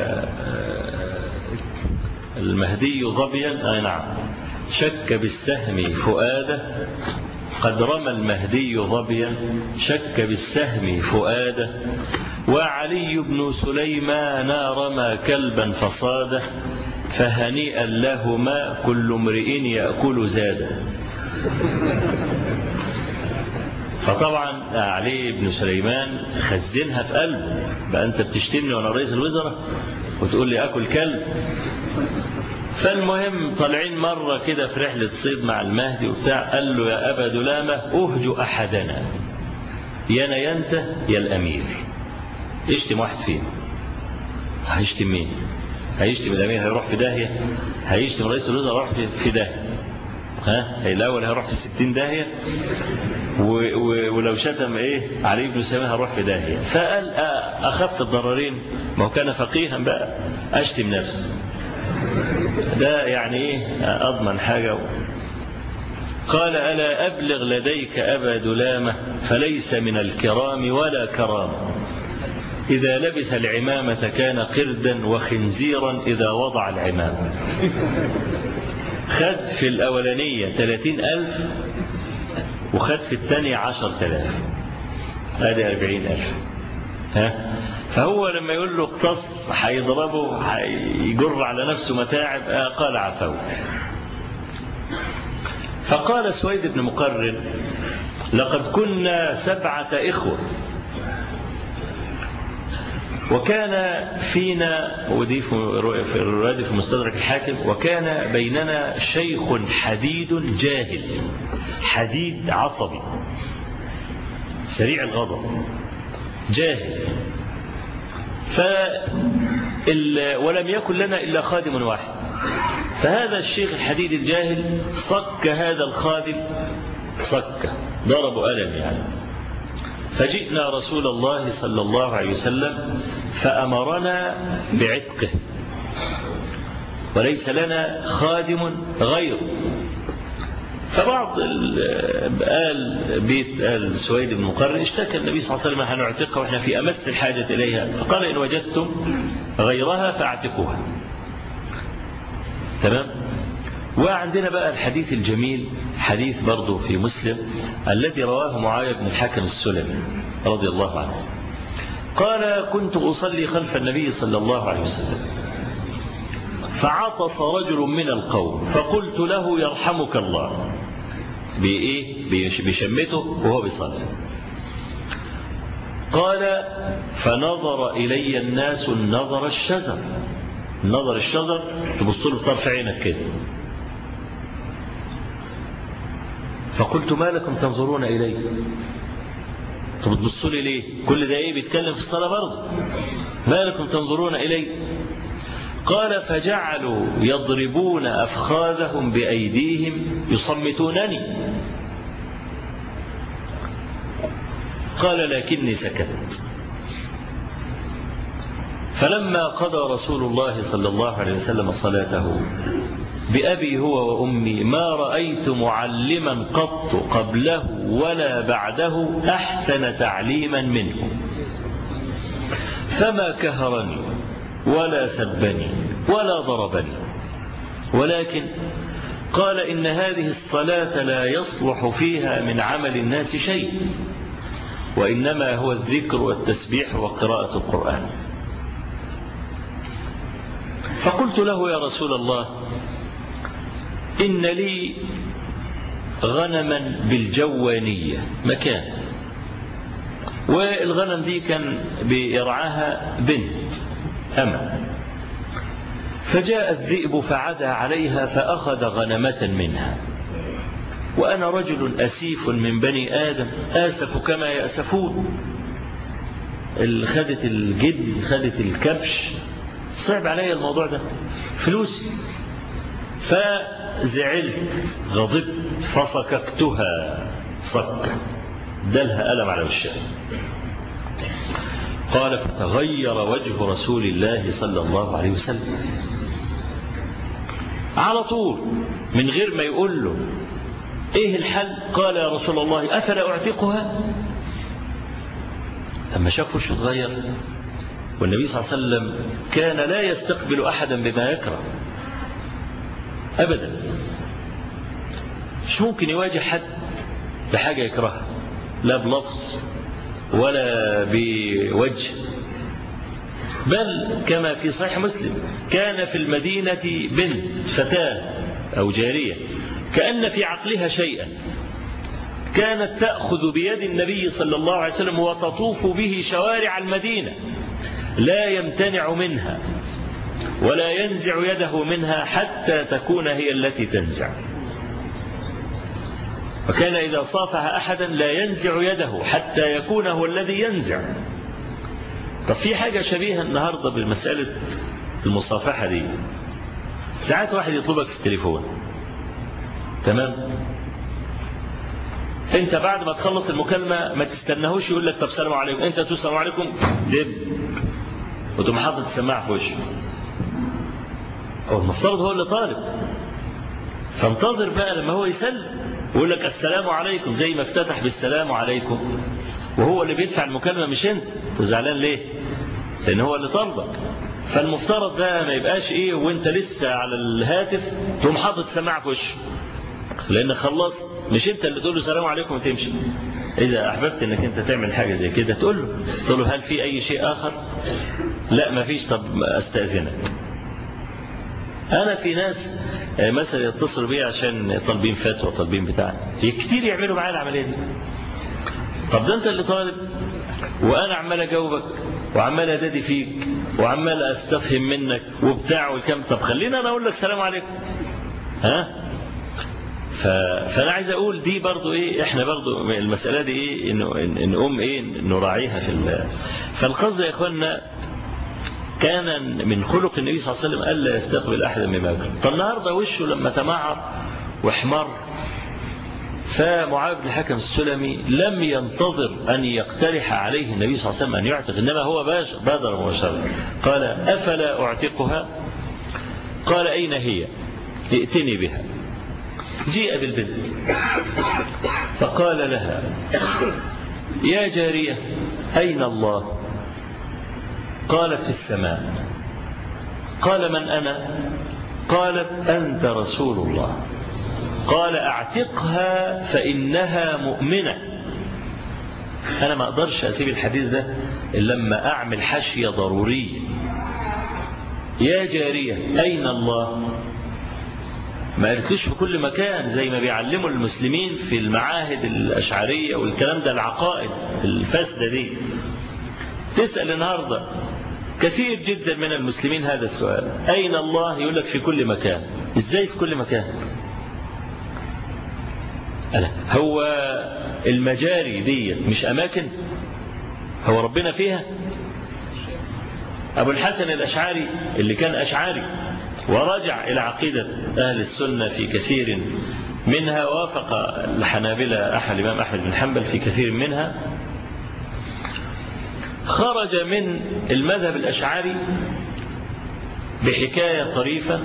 المهدي ظبيا، أي نعم، شك بالسهم فؤاده، قد رمى المهدي ظبيا شك بالسهم فؤاده، وعلي بن سليمان رمى كلبا فصاده، فهنيئا لهما كل امرئ يأكل زاده. فطبعا علي بن سليمان خزنها في قلبه، بقى أنت بتشتمني وأنا رئيس الوزراء؟ وتقول لي أكل كلب. فالمهم طالعين مرة كده في رحلة صيد مع المهدي وبتاع، قال له يا أبا دلامة أهج أحدنا، يا أنت يا الأمير، اشتم واحد فينا. هيشتم مين؟ هيشتم الأمير هيروح في داهية، هيشتم رئيس الوزراء هيروح في داهية، الأول هيروح في 60 داهية، ولو شتم علي بن سليمان هيروح في داهية. فقال أخف الضررين، ما هو كان فقيها بقى، أشتم نفسي، ده يعني أضمن حاجة. قال ألا أبلغ لديك أبا دلامة فليس من الكرام ولا كرامة، إذا لبس العمامة كان قردا وخنزيرا إذا وضع العمامة. خد في الأولانية 30,000 وخد في الثانية 10,000، هذه 40,000. فهو لما يقول له اقتص هيضربه، هيجر على نفسه متاعب، قال عفوت. فقال سويد بن مقرن لقد كنا 7 إخوة، وكان فينا، ودي في الرواية في مستدرك الحاكم، وكان بيننا شيخ حديد جاهل، حديد عصبي سريع الغضب جاهل، ولم يكن لنا إلا خادم واحد. فهذا الشيخ الحديد الجاهل صك هذا الخادم صك، ضرب ألم يعني. فجئنا رسول الله صلى الله عليه وسلم فأمرنا بعتقه، وليس لنا خادم غيره. فبعض آل سويد بن مقرن اشتكى النبي صلى الله عليه وسلم هنعتقها وإحنا في أمس الحاجة إليها، فقال إن وجدتم غيرها فاعتقوها. تمام. وعندنا بقى الحديث الجميل، حديث برضه في مسلم الذي رواه معاوية بن الحكم السلمي رضي الله عنه. قال كنت أصلي خلف النبي صلى الله عليه وسلم، فعطس رجل من القوم، فقلت له يرحمك الله، بشمته وهو بيصلي. قال فنظر إلي الناس النظر الشزر، النظر الشزر تبص له بطرف عينك كده. فقلت ما لكم تنظرون إلي؟ طب تبصوا لي ليه؟ كل ده بيتكلم في الصلاة برضه، ما لكم تنظرون إلي؟ قال فجعلوا يضربون أفخاذهم بأيديهم يصمتونني. قال لكني سكت. فلما قضى رسول الله صلى الله عليه وسلم صلاته بأبي هو وأمي ما رأيت معلما قط قبله ولا بعده أحسن تعليما منه، فما كهرني ولا سبني ولا ضربني، ولكن قال إن هذه الصلاة لا يصلح فيها من عمل الناس شيء، وإنما هو الذكر والتسبيح وقراءة القرآن. فقلت له يا رسول الله إن لي غنما بالجوانية مكان، والغنم دي كان بيرعاها بنت أما، فجاء الذئب فعدى عليها فأخذ غنمة منها، وأنا رجل أسيف من بني آدم آسف كما يأسفون، خدت الجدي خدت الكبش، صعب علي الموضوع ده، فلوسي. فزعلت غضبت فصككتها صكة، دلها ألم على وشها. قال فتغير وجه رسول الله صلى الله عليه وسلم على طول من غير ما يقول له ايه الحل. قال يا رسول الله أفلا أعتقها؟ لما شاف وشه اتغير، والنبي صلى الله عليه وسلم كان لا يستقبل أحدا بما يكره أبدا، مش ممكن يواجه حد بحاجة يكرهها، لا بلفظ ولا بوجه. بل كما في صحيح مسلم كان في المدينة بنت فتاة أو جارية كأن في عقلها شيئا، كانت تأخذ بيد النبي صلى الله عليه وسلم وتطوف به شوارع المدينة لا يمتنع منها، ولا ينزع يده منها حتى تكون هي التي تنزع. وكان إذا صافح أحدا لا ينزع يده حتى يكون هو الذي ينزع. طب في حاجة شبيهة النهاردة بالمسألة المصافحة دي. ساعات واحد يطلبك في التليفون، تمام؟ انت بعد ما تخلص المكالمة ما تستناهوش يقول لك طب سلام عليكم، انت تقول السلام عليكم دب وتقوم حاطط السماعة في وشه. هو المفترض هو اللي طالب، فانتظر بقى لما هو يسلم ويقول لك السلام عليكم زي ما افتتح بالسلام عليكم، وهو اللي بيدفع المكالمة مش انت. زعلان ليه؟ لان هو اللي طالبك. فالمفترض بقى ما يبقاش ايه وانت لسه على الهاتف تقوم حاطط السماعة في وشه، لان خلصت مش انت اللي تقول له السلام عليكم وتمشي. اذا احببت انك انت تعمل حاجة زي كده تقول له هل في اي شيء اخر؟ لا ما فيش. طب استأذنك. انا في ناس مثلا يتصلوا بي عشان طالبين فتوى طالبين بتاع، كتير يعملوا معايا العملية دي. طب ده انت اللي طالب وانا عمال اجاوبك وعمال ادادي فيك وعمال استفهم منك وبتاع والكلام. طب خلينا انا اقول لك السلام عليكم. ها؟ فانا عايز اقول دي برضو ايه، احنا برضو المسألة دي ايه نقوم ايه نراعيها فالقصد يا اخوانا كان من خلق النبي صلى الله عليه وسلم ألا يستقبل أحدا مما يكره. فالنهارده وشه لما تمعر واحمر، فمعاذ بن الحكم السلمي لم ينتظر أن يقترح عليه النبي صلى الله عليه وسلم أن يعتق، إنما هو بادر مباشرة قال أفلا أعتقها؟ قال أين هي؟ ائتني بها. جيء بالبنت فقال لها يا جارية أين الله؟ قالت في السماء. قال من أنا؟ قالت أنت رسول الله. قال أعتقها فإنها مؤمنة. أنا ما أقدرش أسيب الحديث ده إلا لما أعمل حشية ضرورية. يا جارية أين الله؟ ما قلتلوش في كل مكان زي ما بيعلموا المسلمين في المعاهد الأشعرية والكلام ده، العقائد الفاسدة دي. تسأل النهاردة كثير جدا من المسلمين هذا السؤال، أين الله؟ يقول لك في كل مكان. إزاي في كل مكان؟ هو المجاري دي مش أماكن؟ هو ربنا فيها؟ أبو الحسن الأشعري اللي كان أشعري ورجع إلى عقيدة أهل السنة في كثير منها، وافق الحنابلة الإمام أحمد بن حنبل في كثير منها، خرج من المذهب الأشعري بحكاية طريفة.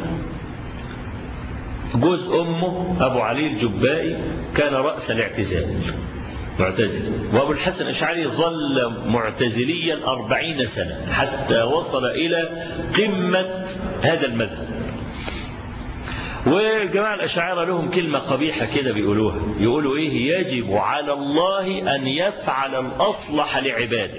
جوز أمه أبو علي الجبائي كان رأس الاعتزال، معتزل، وأبو الحسن الأشعري ظل معتزليا 40 سنة حتى وصل إلى قمة هذا المذهب. والجماعة الأشاعرة لهم كلمة قبيحة كده بيقولوها، يقولوا إيه؟ يجب على الله أن يفعل الأصلح لعباده.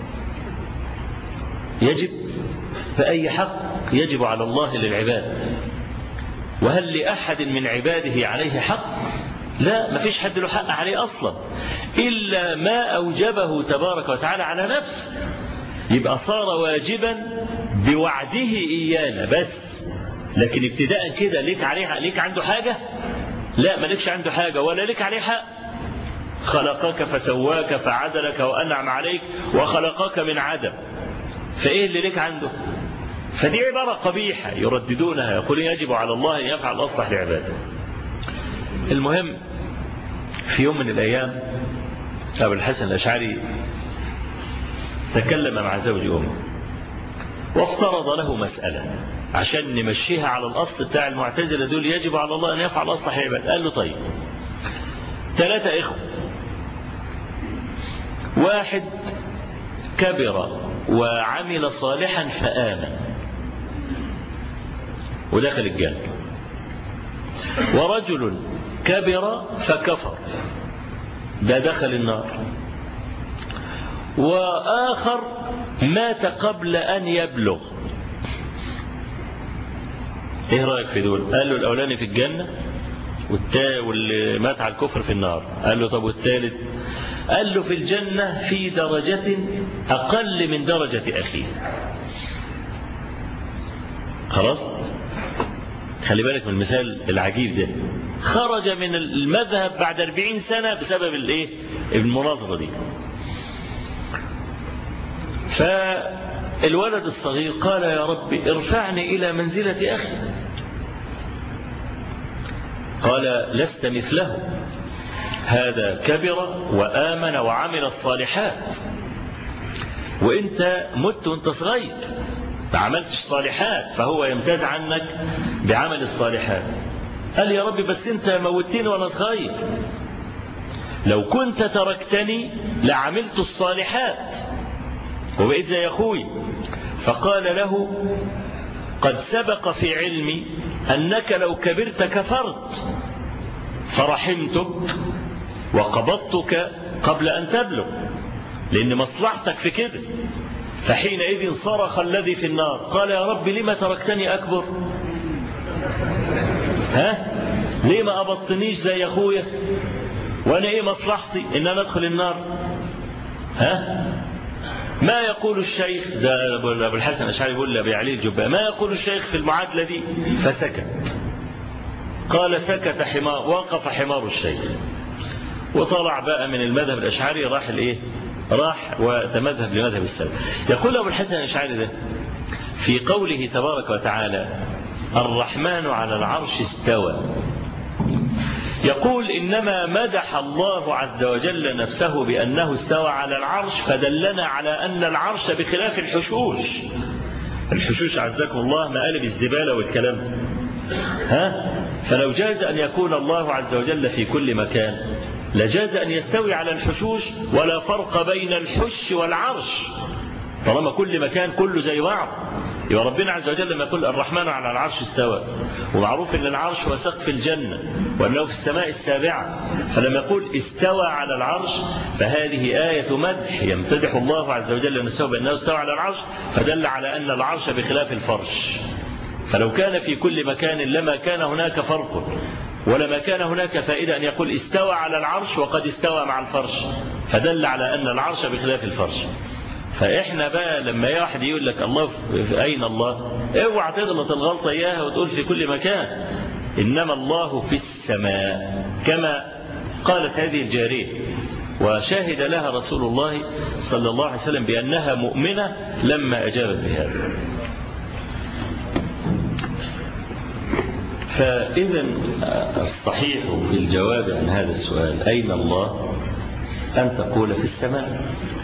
يجب بأي حق؟ يجب على الله للعباد. وهل لأحد من عباده عليه حق؟ لا، ما فيش حد له حق عليه أصلا إلا ما أوجبه تبارك وتعالى على نفسه. يبقى صار واجبا بوعده إيانا بس، لكن ابتداء كده ليك عنده حاجة؟ لا، ما لكش عنده حاجة ولا لك عليه حق. خلقك فسواك فعدلك وأنعم عليك وخلقك من عدم، فإيه اللي لك عنده؟ فدي عبارة قبيحة يرددونها، يقول يجب على الله أن يفعل الأصلح لعباده. المهم في يوم من الأيام أبو الحسن الأشعري تكلم مع زوج أمه وافترض له مسألة عشان نمشيها على الأصل بتاع المعتزلة دول، يجب على الله أن يفعل الأصلح لعباده. قال له طيب 3 إخوة، واحد كبر وعمل صالحا فآمن ودخل الجنة، ورجل كبر فكفر ده دخل النار، وآخر مات قبل أن يبلغ. ايه رأيك في دول؟ قال له الأولاني في الجنة واللي مات على الكفر في النار. قال له طب والثالث؟ قال له في الجنة في درجة أقل من درجة أخيه. خلاص، خلي بالك من المثال العجيب ده. خرج من المذهب بعد 40 سنة بسبب الايه؟ المناظرة دي. فالولد الصغير قال يا رب ارفعني إلى منزلة أخي. قال لست مثله، هذا كبر وآمن وعمل الصالحات، وانت مت وانت صغير ما عملتش صالحات، فهو يمتاز عنك بعمل الصالحات. قال يا رب بس انت موتني وانا صغير، لو كنت تركتني لعملت الصالحات وبقيت زي اخوي. فقال له قد سبق في علمي انك لو كبرت كفرت، فرحمتك وقبضتك قبل ان تبلغ، لان مصلحتك في كده. فحينئذ صرخ الذي في النار قال يا رب لما تركتني أكبر؟ ليه ما أبطنيش زي أخويا؟ وأنا إيه مصلحتي إن أنا أدخل النار؟ ما يقول الشيخ ده أبو الحسن الأشعري بيقول لأبي علي الجبائي ما يقول الشيخ في المعادلة دي؟ فسكت. قال سكت حمار، وقف حمار الشيخ، وطلع بقى من المذهب الأشعري راح الإيه؟ راح وتمذهب لمذهب السلف. يقول أبو الحسن الأشعري ده في قوله تبارك وتعالى الرحمن على العرش استوى، يقول إنما مدح الله عز وجل نفسه بأنه استوى على العرش، فدلنا على أن العرش بخلاف الحشوش. الحشوش عزكم الله مقالب الزبالة والكلام ده. فلو جاز أن يكون الله عز وجل في كل مكان لجاز أن يستوي على الحشوش، ولا فرق بين الحش والعرش طالما كل مكان كله زي بعض. يبقى ربنا عز وجل لما يقول الرحمن على العرش استوى، ومعروف أن العرش هو سقف الجنة وأنه في السماء السابعة، فلما يقول استوى على العرش فهذه آية مدح يمتدح الله عز وجل نفسه بأنه استوى على العرش، فدل على أن العرش بخلاف الفرش. فلو كان في كل مكان لما كان هناك فرق ولما كان هناك فائدة أن يقول استوى على العرش وقد استوى مع الفرش، فدل على أن العرش بخلاف الفرش. فإحنا بقى لما واحد يقول لك الله في أين الله، اوعى تغلط الغلطة إياها وتقول في كل مكان، إنما الله في السماء كما قالت هذه الجارية، وشاهد لها رسول الله صلى الله عليه وسلم بأنها مؤمنة لما أجابت بهذا. فإذا الصحيح في الجواب عن هذا السؤال أين الله أن تقول في السماء،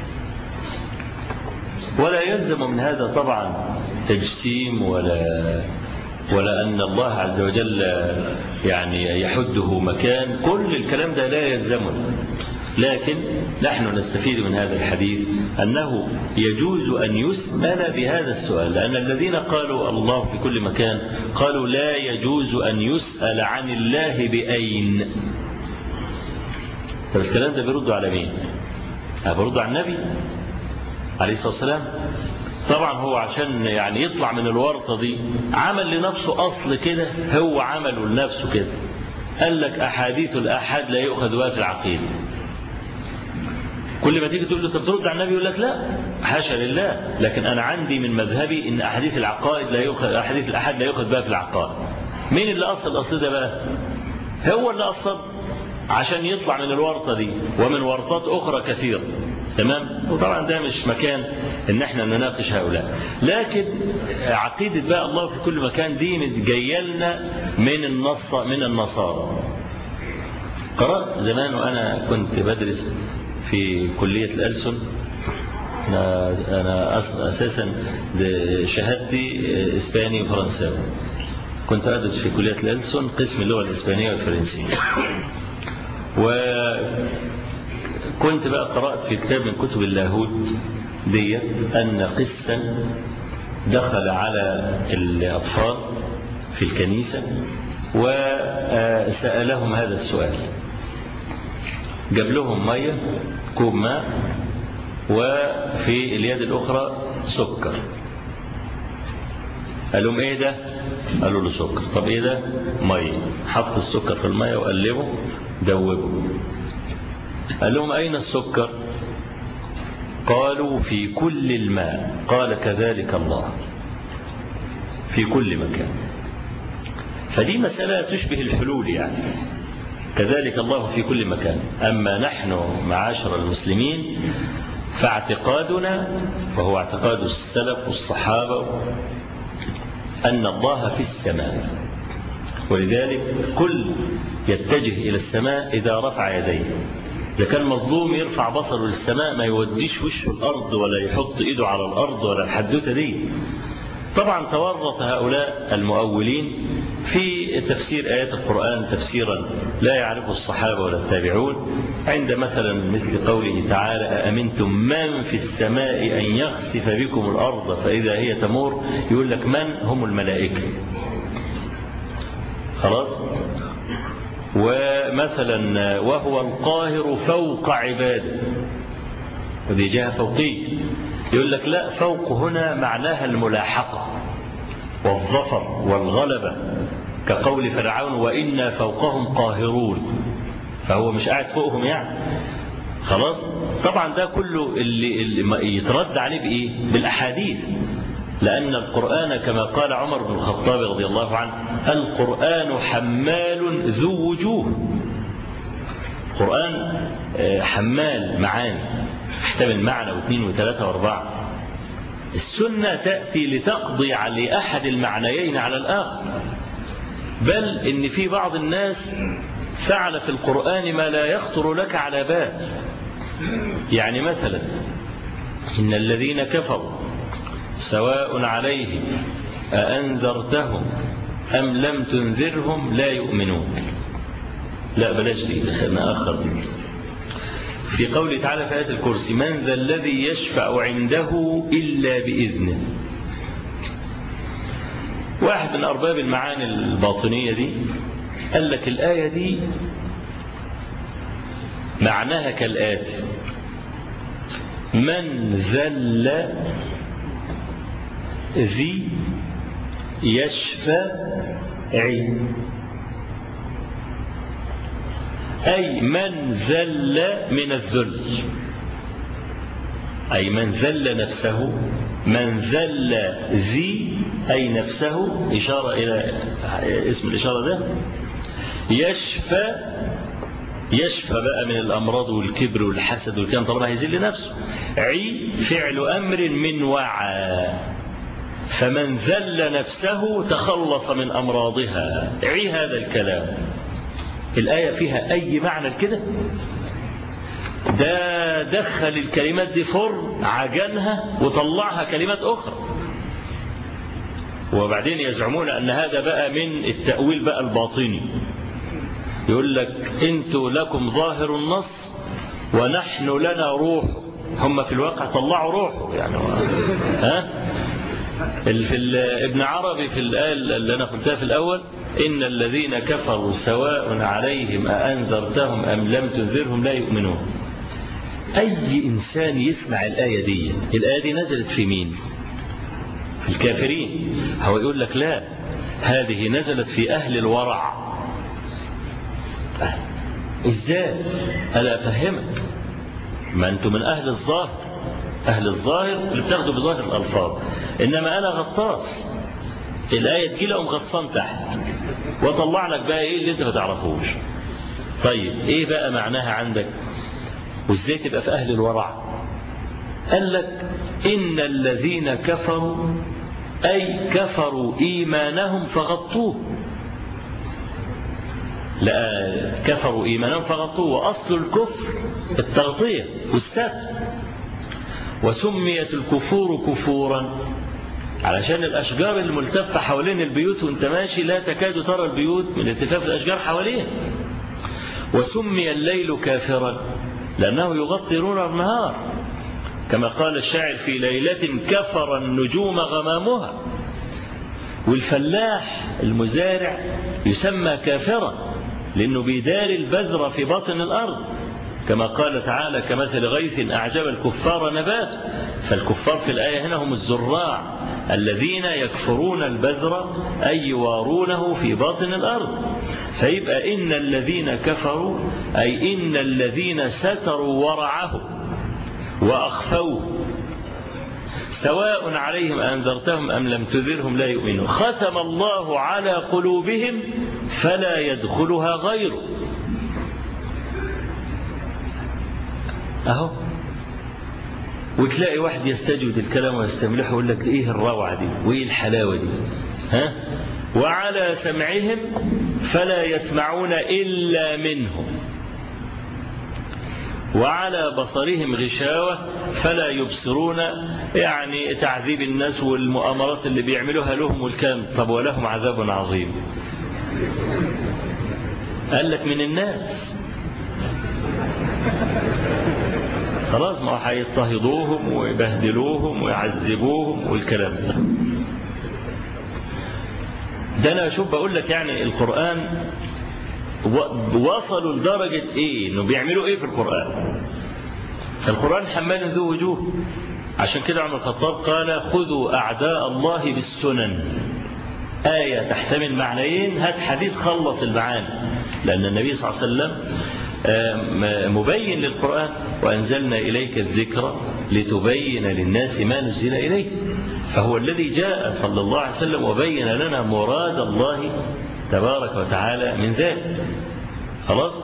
ولا يلزم من هذا طبعا تجسيم ولا أن الله عز وجل يعني يحده مكان، كل الكلام ده لا يلزمنا. لكن نحن نستفيد من هذا الحديث أنه يجوز أن يسأل بهذا السؤال، لأن الذين قالوا الله في كل مكان قالوا لا يجوز أن يسأل عن الله بأين. طب الكلام ده بيردوا على مين؟ بيردوا على النبي عليه الصلاة والسلام. طبعا هو عشان يعني يطلع من الورطة دي عمل لنفسه أصل كده، هو عمله لنفسه كده، قال لك أحاديث الآحاد لا يؤخذ بها في العقيدة. كل ما تيجي تقول له طب ترد على النبي يقول لك لا حاشا لله، لكن أنا عندي من مذهبي إن أحاديث العقائد لا يؤخذ، أحاديث الآحاد لا يؤخذ بها في العقائد. مين اللي أصل الأصل ده بقى؟ هو اللي أصل عشان يطلع من الورطة دي ومن ورطات أخرى كثيرة. تمام؟ وطبعا ده مش مكان ان احنا نناقش هؤلاء، لكن عقيدة بقى الله في كل مكان دي جايه لنا من النصارى. قرأت زمان وانا كنت بدرس في كلية الألسن، انا اساسا شهادتي اسباني وفرنساوي، كنت ادرس في كلية الألسن قسم اللغة الاسبانية والفرنسية، وكنت بقى قرأت في كتاب من كتب اللاهوت دي أن قسا دخل على الأطفال في الكنيسة وسألهم هذا السؤال، جاب لهم مية كوب ماء وفي اليد الأخرى سكر، قال لهم ايه ده؟ قالوا له سكر. طب ايه ده؟ مية. حط السكر في المية وقلبه دوبه. قال لهم أين السكر؟ قالوا في كل الماء. قال كذلك الله، في كل مكان. فدي مسألة تشبه الحلول يعني. كذلك الله في كل مكان. أما نحن معاشر المسلمين فاعتقادنا، وهو اعتقاد السلف والصحابة، أن الله في السماء، ولذلك كل يتجه إلى السماء إذا رفع يديه. إذا كان مظلوم يرفع بصره للسماء، ما يوديش وشه الأرض ولا يحط إيده على الأرض ولا الحدوتة دي. طبعا تورط هؤلاء المؤولين في تفسير آيات القرآن تفسيرا لا يعرفه الصحابة ولا التابعون، عند مثلا مثل قوله تعالى: أأمنتم من في السماء أن يخسف بكم الأرض فإذا هي تمور. يقول لك من هم الملائكة. خلاص. ومثلا وهو القاهر فوق عباده، ودي جهة فوقية. يقول لك لا، فوق هنا معناها الملاحقة والظفر والغلبة، كقول فرعون: وإنا فوقهم قاهرون. فهو مش قاعد فوقهم يعني. خلاص. طبعا ده كله اللي يترد عليه بإيه؟ بالأحاديث، لأن القرآن كما قال عمر بن الخطاب رضي الله عنه: القرآن حمال ذو وجوه. القرآن حمال معاني، يحتمل معنى واثنين وثلاثة واربعة. السنة تأتي لتقضي على أحد المعنيين على الآخر، بل إن في بعض الناس فعل في القرآن ما لا يخطر لك على بال. يعني مثلا: إن الذين كفروا سواء عليهم أأنذرتهم أم لم تنذرهم لا يؤمنون. لا بلاش دي، خلينا آخر دي. في قوله تعالى في آية الكرسي: من ذا الذي يشفع عنده إلا بإذنه. واحد من أرباب المعاني الباطنية دي قال لك الآية دي معناها كالآتي: من ذل ذي يشفع، أي من ذل من الذل، أي من ذل نفسه. من ذل ذي أي نفسه، إشارة إلى اسم الإشارة ده. يشفى بقى من الأمراض والكبر والحسد والكلام، طالما هيذل نفسه. فعل أمر من وعى، فمن ذل نفسه تخلص من أمراضها. هذا الكلام. الآية فيها أي معنى كده؟ ده دخل الكلمات دي فرن، عجنها وطلعها كلمات أخرى. وبعدين يزعمون أن هذا بقى من التأويل بقى الباطني. يقول لك: انتوا لكم ظاهر النص ونحن لنا روح. هم في الواقع طلعوا روحه يعني. في ابن عربي في الآية اللي أنا قلتها في الأول: إن الذين كفروا سواء عليهم أأنذرتهم أم لم تنذرهم لا يؤمنون. أي إنسان يسمع الآية دي نزلت في مين؟ في الكافرين. هو يقول لك لا، هذه نزلت في أهل الورع. إزاي؟ ألا أفهمك. ما أنتم من أهل الظاهر. أهل الظاهر اللي بتاخدوا بظاهر الألفاظ، إنما أنا غطاس. الآية تجيلها غطسان تحت وطلع لك بقى إيه اللي أنت ما تعرفوش. طيب إيه بقى معناها عندك؟ وإزاي تبقى في أهل الورع؟ قال لك: إن الذين كفروا أي كفروا إيمانهم فغطوه. لا، كفروا إيمانهم فغطوه، وأصل الكفر التغطية والستر. وسميت الكفور كفورا علشان الأشجار الملتفة حوالين البيوت وانت ماشي لا تكاد ترى البيوت من التفاف الأشجار حوالين. وسمي الليل كافرا لأنه يغطي نور النهار، كما قال الشاعر: في ليلة كفر النجوم غمامها. والفلاح المزارع يسمى كافرا لأنه بيدار البذر في باطن الأرض، كما قال تعالى: كمثل غيث أعجب الكفار نبات. فالكفار في الآية هنا هم الزراع الذين يكفرون البذر أي يوارونه في باطن الأرض. فيبقى إن الذين كفروا أي إن الذين ستروا ورعه وأخفوه. سواء عليهم أنذرتهم أم لم تذرهم لا يؤمنون ختم الله على قلوبهم فلا يدخلها غيره. أهو وتلاقي واحد يستجود الكلام ويستملحه ويقول لك إيه الروعة دي وإيه الحلاوة دي ها؟ وعلى سمعهم فلا يسمعون إلا منه وعلى بصرهم غشاوة فلا يبصرون، يعني تعذيب الناس والمؤامرات اللي بيعملوها لهم والكلام. طب ولهم عذاب عظيم. قال لك من الناس خلاص، ما هيضطهدوهم ويبهدلوهم ويعذبوهم والكلام ده. أنا أشوف بقول لك يعني القرآن وصلوا لدرجة إيه، إنه بيعملوا إيه في القرآن. القرآن حمال ذو وجوه. عشان كده عمر الخطاب قال خذوا أعداء الله بالسنن. آية تحتمل معنيين، هات حديث خلص المعاني، لأن النبي صلى الله عليه وسلم مبين للقرآن وأنزلنا إليك الذكر لتبين للناس ما نزل إليه. فهو الذي جاء صلى الله عليه وسلم وبين لنا مراد الله تبارك وتعالى من ذلك. خلاص.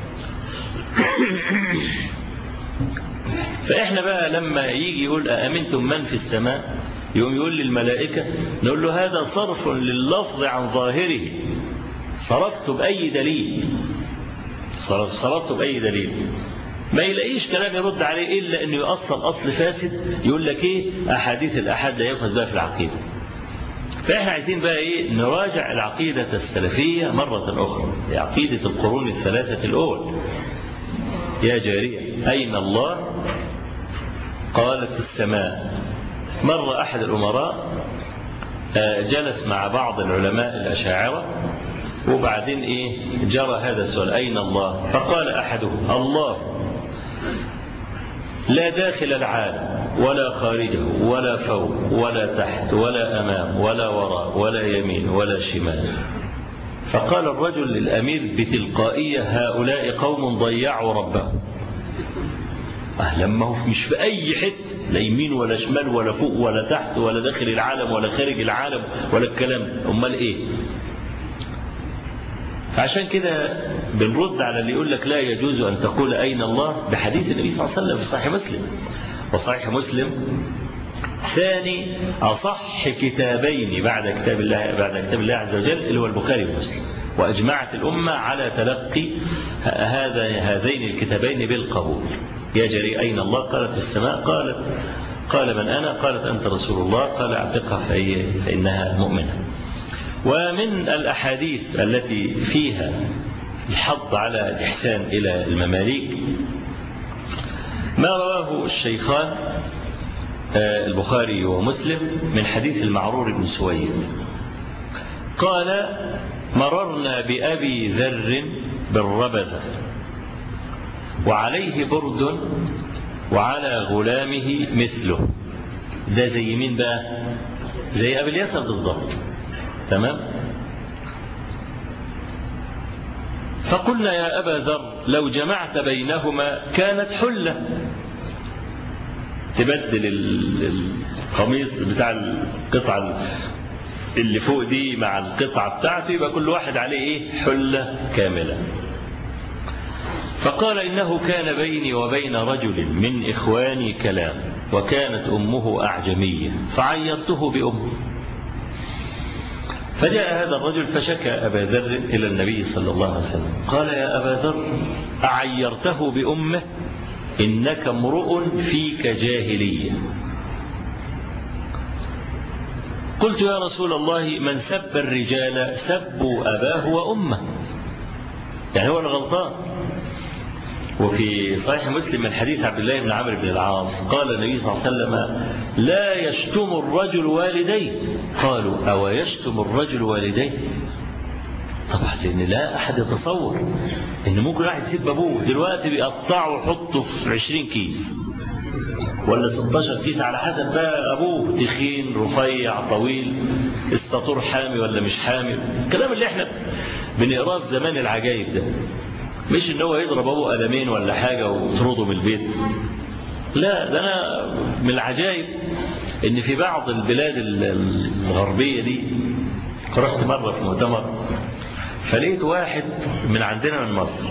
فإحنا بقى لما يجي يقول أأمنتم من في السماء، يقوم يقول للملائكة، نقول له هذا صرف لللفظ عن ظاهره، صرفت بأي دليل، صرفت بأي دليل. ما يلاقيش كلام يرد عليه إلا أنه يؤصل أصل فاسد، يقول لك إيه أحاديث الأحاد لا يؤخذ بها في العقيدة. فإحنا عايزين بقى إيه نراجع العقيدة السلفية مرة أخرى، عقيدة القرون الثلاثة الأول. يا جارية أين الله؟ قالت في السماء. مر أحد الأمراء جلس مع بعض العلماء الأشاعرة، وبعدين إيه جرى هذا السؤال أين الله؟ فقال أحدهم الله لا داخل العالم ولا خارجه ولا فوق ولا تحت ولا أمام ولا وراء ولا يمين ولا شمال. فقال الرجل للأمير بتلقائية هؤلاء قوم ضيعوا ربهم. لما هو مش في أي حته، لا يمين ولا شمال ولا فوق ولا تحت ولا داخل العالم ولا خارج العالم ولا الكلام، أمال إيه؟ عشان كده بنرد على اللي يقول لك لا يجوز أن تقول أين الله بحديث النبي صلى الله عليه وسلم في صحيح مسلم. وصحيح مسلم ثاني أصح كتابين بعد كتاب الله عز وجل اللي هو البخاري ومسلم، وأجمعت الأمة على تلقي هذين الكتابين بالقبول. يا جري أين الله؟ قالت في السماء. قال من أنا؟ قالت أنت رسول الله. قال اعتقها فإنها مؤمنة. ومن الأحاديث التي فيها الحض على الإحسان إلى المماليك ما رواه الشيخان البخاري ومسلم من حديث المعرور بن سويد قال مررنا بأبي ذر بالربذة وعليه برد وعلى غلامه مثله. ده زي مين بقى؟ زي أبي اليسر بالضبط. تمام. فقلنا يا أبا ذر لو جمعت بينهما كانت حلة، تبدل القميص بتاع القطعة اللي فوق دي مع القطعة بتاعته، يبقى كل واحد عليه إيه؟ حلة كاملة. فقال إنه كان بيني وبين رجل من إخواني كلام وكانت أمه أعجمية فعيرته بأمه. فجاء هذا الرجل فشكى أبا ذر إلى النبي صلى الله عليه وسلم قال يا أبا ذر أعيرته بأمه إنك امرؤ فيك جاهلية. قلت يا رسول الله من سب الرجال سبوا أباه وأمه، يعني هو الغلطان. وفي صحيح مسلم من حديث عبد الله بن عمرو بن العاص قال النبي صلى الله عليه وسلم لا يشتم الرجل والديه. قالوا أو يشتم الرجل والديه؟ طبعا لأن لا أحد يتصور إن ممكن واحد يسيب أبوه دلوقتي بيقطعه ويحطه في 20 كيس ولا 16 كيس على حسب بقى أبوه تخين رفيع طويل استطور حامي ولا مش حامي. الكلام اللي احنا بنقراه في زمان العجائب ده، مش ان هو يضرب ابوه قلمين ولا حاجه ويطرده من البيت. لا، ده انا من العجائب إن في بعض البلاد الغربية دي، رحت مرة في مؤتمر فلقيت واحد من عندنا من مصر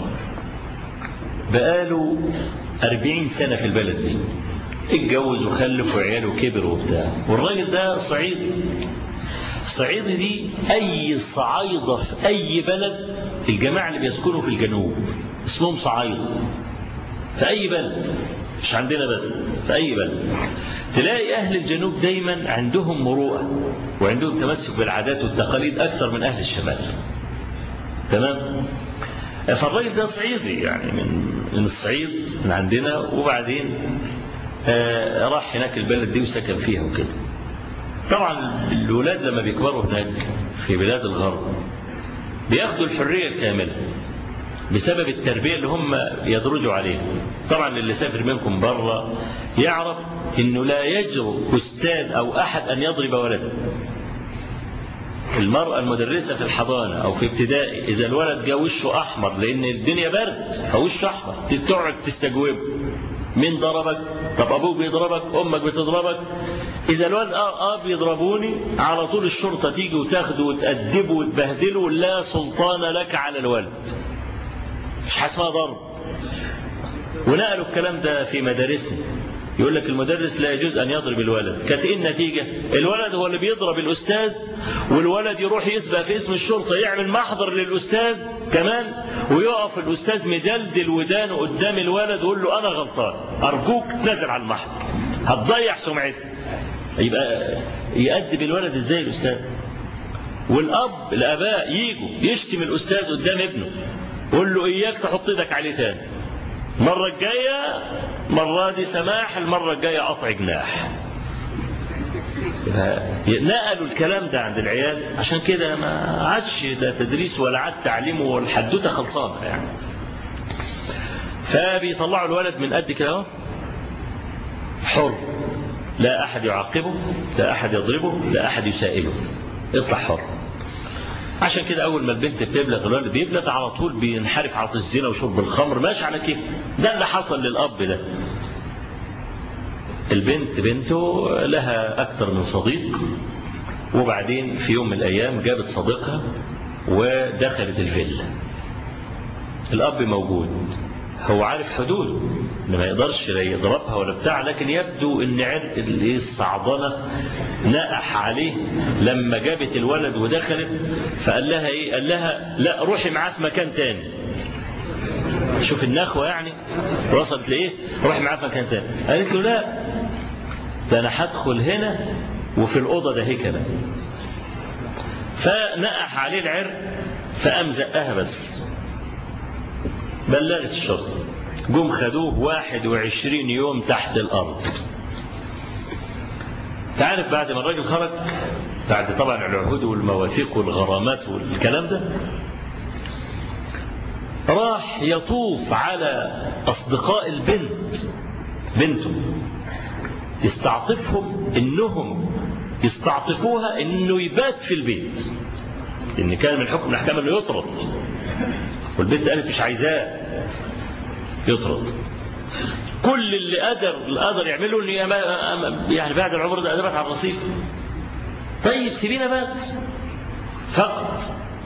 بقاله 40 سنة في البلد دي، اتجوز وخلف وعياله وكبر وبتاع، والراجل ده صعيدي. الصعيدي دي أي صعايدة في أي بلد، الجماعة اللي بيسكنوا في الجنوب اسمهم صعايدة في أي بلد، مش عندنا بس، في أي بلد تلاقي أهل الجنوب دايما عندهم مروءة وعندهم تمسك بالعادات والتقاليد أكثر من أهل الشمال. تمام؟ فالراجل ده صعيدي يعني من الصعيد من عندنا، وبعدين راح هناك البلد دي وسكن فيها وكده. طبعا الولاد لما بيكبروا هناك في بلاد الغرب بياخدوا الحرية الكاملة بسبب التربية اللي هم يدرجوا عليها. طبعا اللي سافر منكم بره يعرف انه لا يجرؤ أستاذ أو أحد أن يضرب ولده. المرأة المدرسة في الحضانة أو في ابتدائي إذا الولد جاء وشه أحمر لأن الدنيا برد فوشه أحمر، تقعد تستجوبه، مين ضربك؟ طب أبوك بيضربك؟ أمك بتضربك؟ إذا الولد بيضربوني، على طول الشرطة تيجي وتاخده وتأدبه وتبهدله، لا سلطان لك على الولد، مش حاسمها ضرب. ونقلوا الكلام ده في مدارسنا، يقول لك المدرس لا يجوز أن يضرب الولد. كانت إيه النتيجة؟ الولد هو اللي بيضرب الأستاذ، والولد يروح يسبق في اسم الشرطة يعمل محضر للأستاذ كمان، ويقف الأستاذ مدلدل ودانه قدام الولد ويقول له أنا غلطان، أرجوك تنزل على المحضر، هتضيع سمعتي. يبقى يأدب الولد إزاي الأستاذ؟ والأب الآباء ييجوا يشتم الأستاذ قدام ابنه، يقول له إياك تحط ايدك عليه تاني، المرة الجاية مرة دي سماح، المرة الجاية قطع جناح. نقلوا الكلام ده عند العيال، عشان كده ما عادش لا تدريس ولا عاد تعليمه، والحدوته خلصانه يعني. فبيطلعوا الولد من قد كده حر، لا أحد يعاقبه، لا أحد يضربه، لا أحد يسائله، يطلع حر. عشان كده أول ما البنت بتبلغ الولد بيبلغ على طول بينحرف على الزنا وشرب الخمر، ماشي على كيف. ده اللي حصل للأب ده. البنت بنته لها أكثر من صديق، وبعدين في يوم من الأيام جابت صديقها ودخلت الفيلا. الأب موجود، هو عارف حدوده، ما يقدرش لا يضربها ولا بتاع، لكن يبدو ان عرق الصعدنه نقح عليه لما جابت الولد ودخلت. فقال لها ايه؟ قال لها لا روحي معاه في مكان تاني. شوف النخوه يعني وصلت لايه؟ روحي معاه في مكان تاني. قالت له لا، ده انا هدخل هنا وفي الاوضه ده هيك انا. فنقح عليه العرق، فقام زقها، بس بلغت الشرطه، جم خدوه 21 يوم تحت الأرض. تعرف بعد ما الراجل خرج، بعد طبعا العهود والمواثيق والغرامات والكلام ده، راح يطوف على أصدقاء البنت، بنته، يستعطفهم إنهم يستعطفوها إنه يبات في البيت، إن كان من حكم الأحكام إنه يطرد، والبنت قالت مش عايزاه يطرد. كل اللي قدر يعمله يعني بعد العمر ده أدبت على الرصيف. طيب سيبينا بات فقط.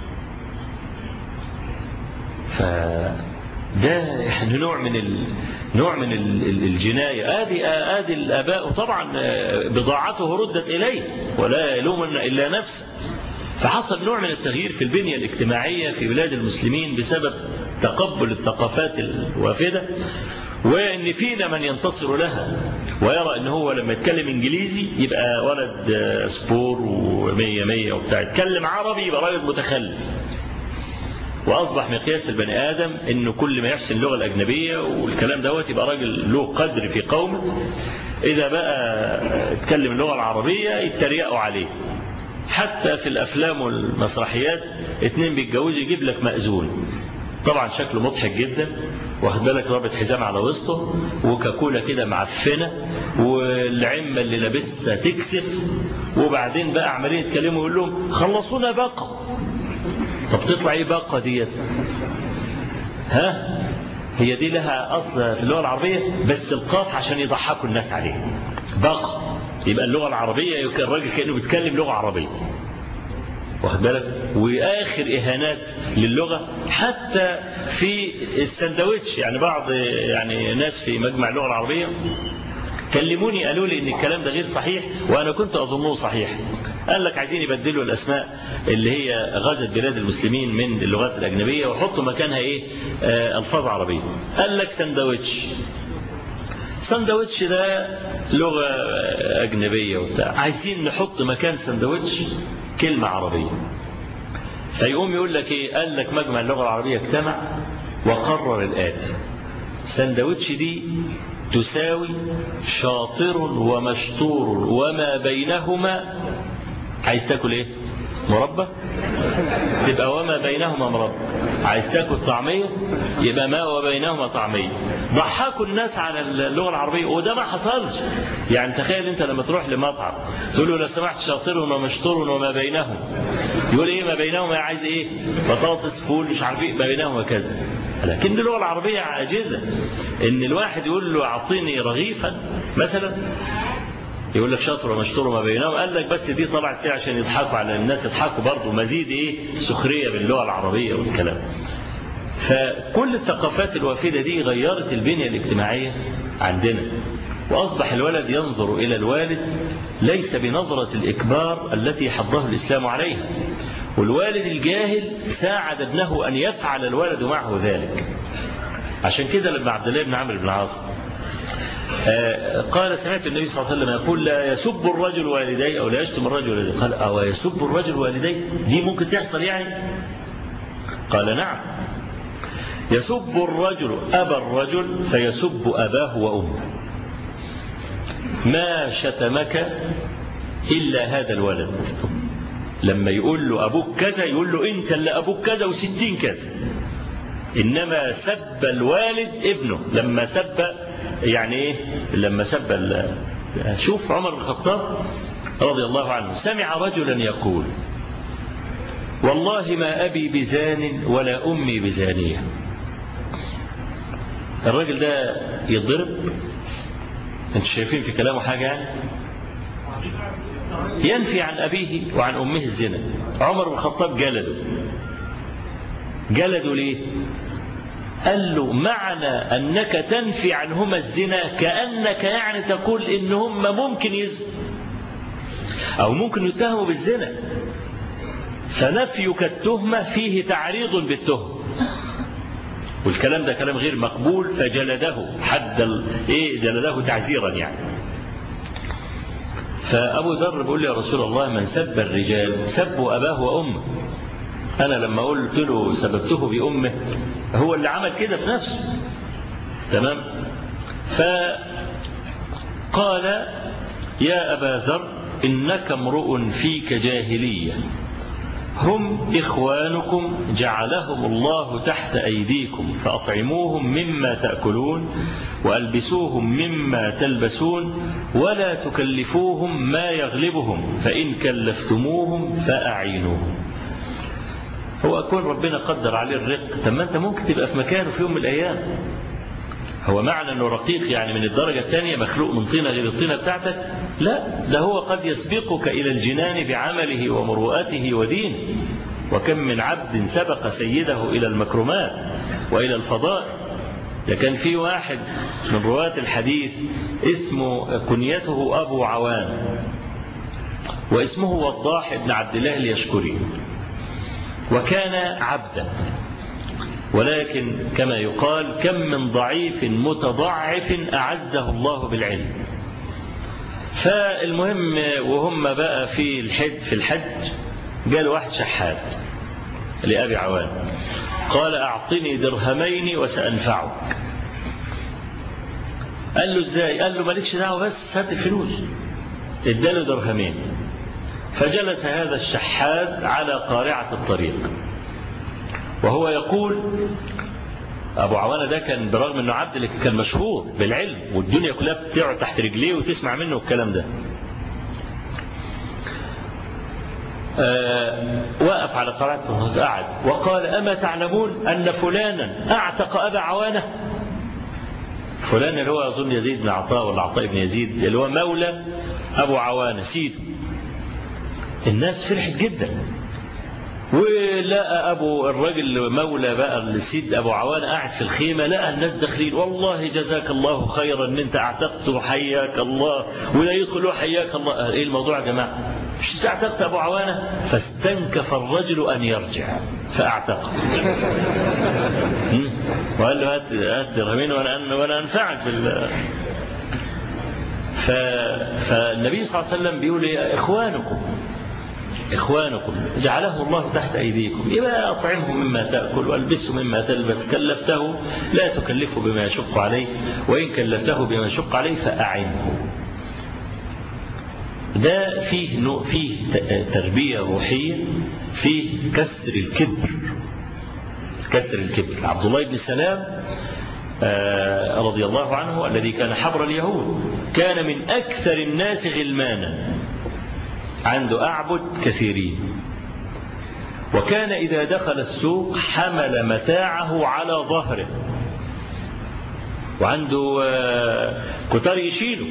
فده يعني نوع من الجناية. آدي الآباء، وطبعا بضاعته ردت إليه ولا يلومن إلا نفسه. فحصل نوع من التغيير في البنية الاجتماعية في بلاد المسلمين بسبب تقبل الثقافات الوافدة، وإن فينا من ينتصر لها ويرى إن هو لما يتكلم إنجليزي يبقى ولد سبور ومية مية وبتاع، يتكلم عربي يبقى راجل متخلف. وأصبح مقياس البني آدم إنه كل ما يحسن اللغة الأجنبية والكلام دوت يبقى راجل له قدر في قومه. إذا بقى يتكلم اللغة العربية يتريقوا عليه. حتى في الأفلام والمسرحيات اتنين بيتجوزوا يجيب لك مأذون، طبعا شكله مضحك جدا، واخد بالك رابط حزام على وسطه وكاكولا كده معفنه والعمه اللي لابسها تكسف، وبعدين بقى عمالين يتكلموا يقول لهم خلصونا باقه. طب تطلع ايه باقه ديت؟ ها؟ هي دي لها اصل في اللغه العربيه، بس القاف عشان يضحكوا الناس عليه. بقى يبقى اللغة العربية الراجل كأنه بيتكلم لغة عربية، واخد بالك؟ وآخر إهانات للغة حتى في السندوتش. يعني بعض يعني ناس في مجمع اللغة العربية كلموني قالوا لي إن الكلام ده غير صحيح، وأنا كنت أظنه صحيح. قال لك عايزين يبدلوا الأسماء اللي هي غزت بلاد المسلمين من اللغات الأجنبية وحطوا مكانها إيه؟ ألفاظ عربية. قال لك سندوتش. سندوتش ده لغة أجنبية وبتاع، عايزين نحط مكان سندوتش كلمة عربية. فيقوم يقول لك إيه؟ قال لك مجمع اللغة العربية اجتمع وقرر الآتي: سندوتش دي تساوي شاطر ومشطور وما بينهما. عايز تاكل ايه؟ مربى؟ تبقى وما بينهما مربى. عايز تاكل طعمية؟ يبقى ما وبينهما طعمية. ضحكوا الناس على اللغة العربية، وده ما حصلش. يعني تخيل انت لما تروح لمطعم تقول له لو سمحت شاطر ومشطور وما بينهم، يقول ايه ما بينهما؟ عايز ايه؟ بطاطس، فول، مش عارف ايه، ما بينهما كذا. لكن اللغة العربية عاجزة ان الواحد يقول له اعطيني رغيفا مثلا، يقول لك شاطر ومشطور وما بينهم. قال لك بس دي طلعت كده عشان يضحكوا على الناس، يضحكوا برضه مزيد ايه؟ سخرية باللغة العربية والكلام. فكل الثقافات الوافدة دي غيرت البنية الاجتماعية عندنا، وأصبح الولد ينظر إلى الوالد ليس بنظرة الإكبار التي حضه الإسلام عليها، والوالد الجاهل ساعد ابنه أن يفعل الولد معه ذلك. عشان كده لما عبد الله بن عمرو بن العاص قال سمعت النبي صلى الله عليه وسلم يقول لا يسب الرجل والديه أو لا يشتم الرجل والديه، قال أو يسب الرجل والديه؟ دي ممكن تحصل يعني؟ قال نعم، يسب الرجل أبا الرجل فيسب أباه وأمه. ما شتمك إلا هذا الولد. لما يقول له أبوك كذا يقول له أنت اللي أبوك كذا و60 كذا. إنما سب الوالد ابنه لما سب، يعني إيه؟ لما سب شوف عمر بن الخطاب رضي الله عنه سمع رجلا يقول والله ما أبي بزان ولا أمي بزانية. الراجل ده يضرب؟ انتوا شايفين في كلامه حاجة يعني؟ ينفي عن أبيه وعن أمه الزنا. عمر بن الخطاب جلده ليه؟ قال له معنى أنك تنفي عنهما الزنا كأنك يعني تقول إن هم ممكن يزنوا أو ممكن يتهموا بالزنا، فنفيك التهمة فيه تعريض بالتهم، والكلام ده كلام غير مقبول. فجلده حد جلده تعزيرا يعني. فأبو ذر بيقول لي يا رسول الله من سب الرجال سبوا أباه وأمه. أنا لما قلت له سببته بأمه هو اللي عمل كده في نفسه، تمام؟ فقال يا أبا ذر إنك امرؤ فيك جاهلية، هم إخوانكم جعلهم الله تحت أيديكم فأطعموهم مما تأكلون وألبسوهم مما تلبسون ولا تكلفوهم ما يغلبهم فإن كلفتموهم فأعينوهم. هو أكون ربنا قدر عليه الرق، طب ما أنت ممكن تبقى في مكانه في يوم من الأيام. هو معنى أنه رقيق يعني من الدرجة الثانية مخلوق من طينة غير الطينة بتاعتك؟ لا، ده هو قد يسبقك إلى الجنان بعمله ومروءته ودينه. وكم من عبد سبق سيده إلى المكرمات وإلى الفضائل. ده كان في واحد من رواة الحديث اسمه كنيته أبو عوان واسمه وضاح بن عبد الله اليشكري، وكان عبدا، ولكن كما يقال كم من ضعيف متضعف أعزه الله بالعلم. فالمهم وهم بقى في الحج قال واحد شحات لأبي عوان قال أعطني درهمين وسأنفعك. قال له ازاي؟ قال له مالكش دعوه بس هات الفلوس. اداله درهمين. فجلس هذا الشحات على قارعة الطريق وهو يقول، أبو عوانة ده كان برغم أنه عبد لكن كان مشهور بالعلم والدنيا كلها بتقعد تحت رجليه وتسمع منه الكلام ده. وقف على قارعة الطريق قعد وقال أما تعلمون أن فلانا أعتق أبا عوانة؟ فلان اللي هو أظن يزيد بن عطاء ولا عطاء بن يزيد اللي هو مولى أبو عوانة سيده. الناس فرحت جدا، ولقى أبو الرجل مولى بقى السيد أبو عوانة قاعد في الخيمة، لقى الناس داخلين والله جزاك الله خيرا ان انت اعتقت وحياك الله، ولا يدخل حياك الله. ايه الموضوع يا جماعة؟ مش انت اعتقت أبو عوانة؟ فاستنكف الرجل أن يرجع فاعتقه. وقال له هات درهمين وانا انفعك فالنبي صلى الله عليه وسلم بيقول يا إخوانكم جعله الله تحت أيديكم، يبقى أطعمه مما تأكل والبسه مما تلبس، كلفته لا تكلفه بما يشق عليه، وإن كلفته بما يشق عليه فأعنه. ده فيه تربية روحية، فيه كسر الكبر. عبد الله بن سلام رضي الله عنه الذي كان حبر اليهود كان من أكثر الناس غلمانا، عنده أعبد كثيرين، وكان إذا دخل السوق حمل متاعه على ظهره، وعنده كتار يشيله.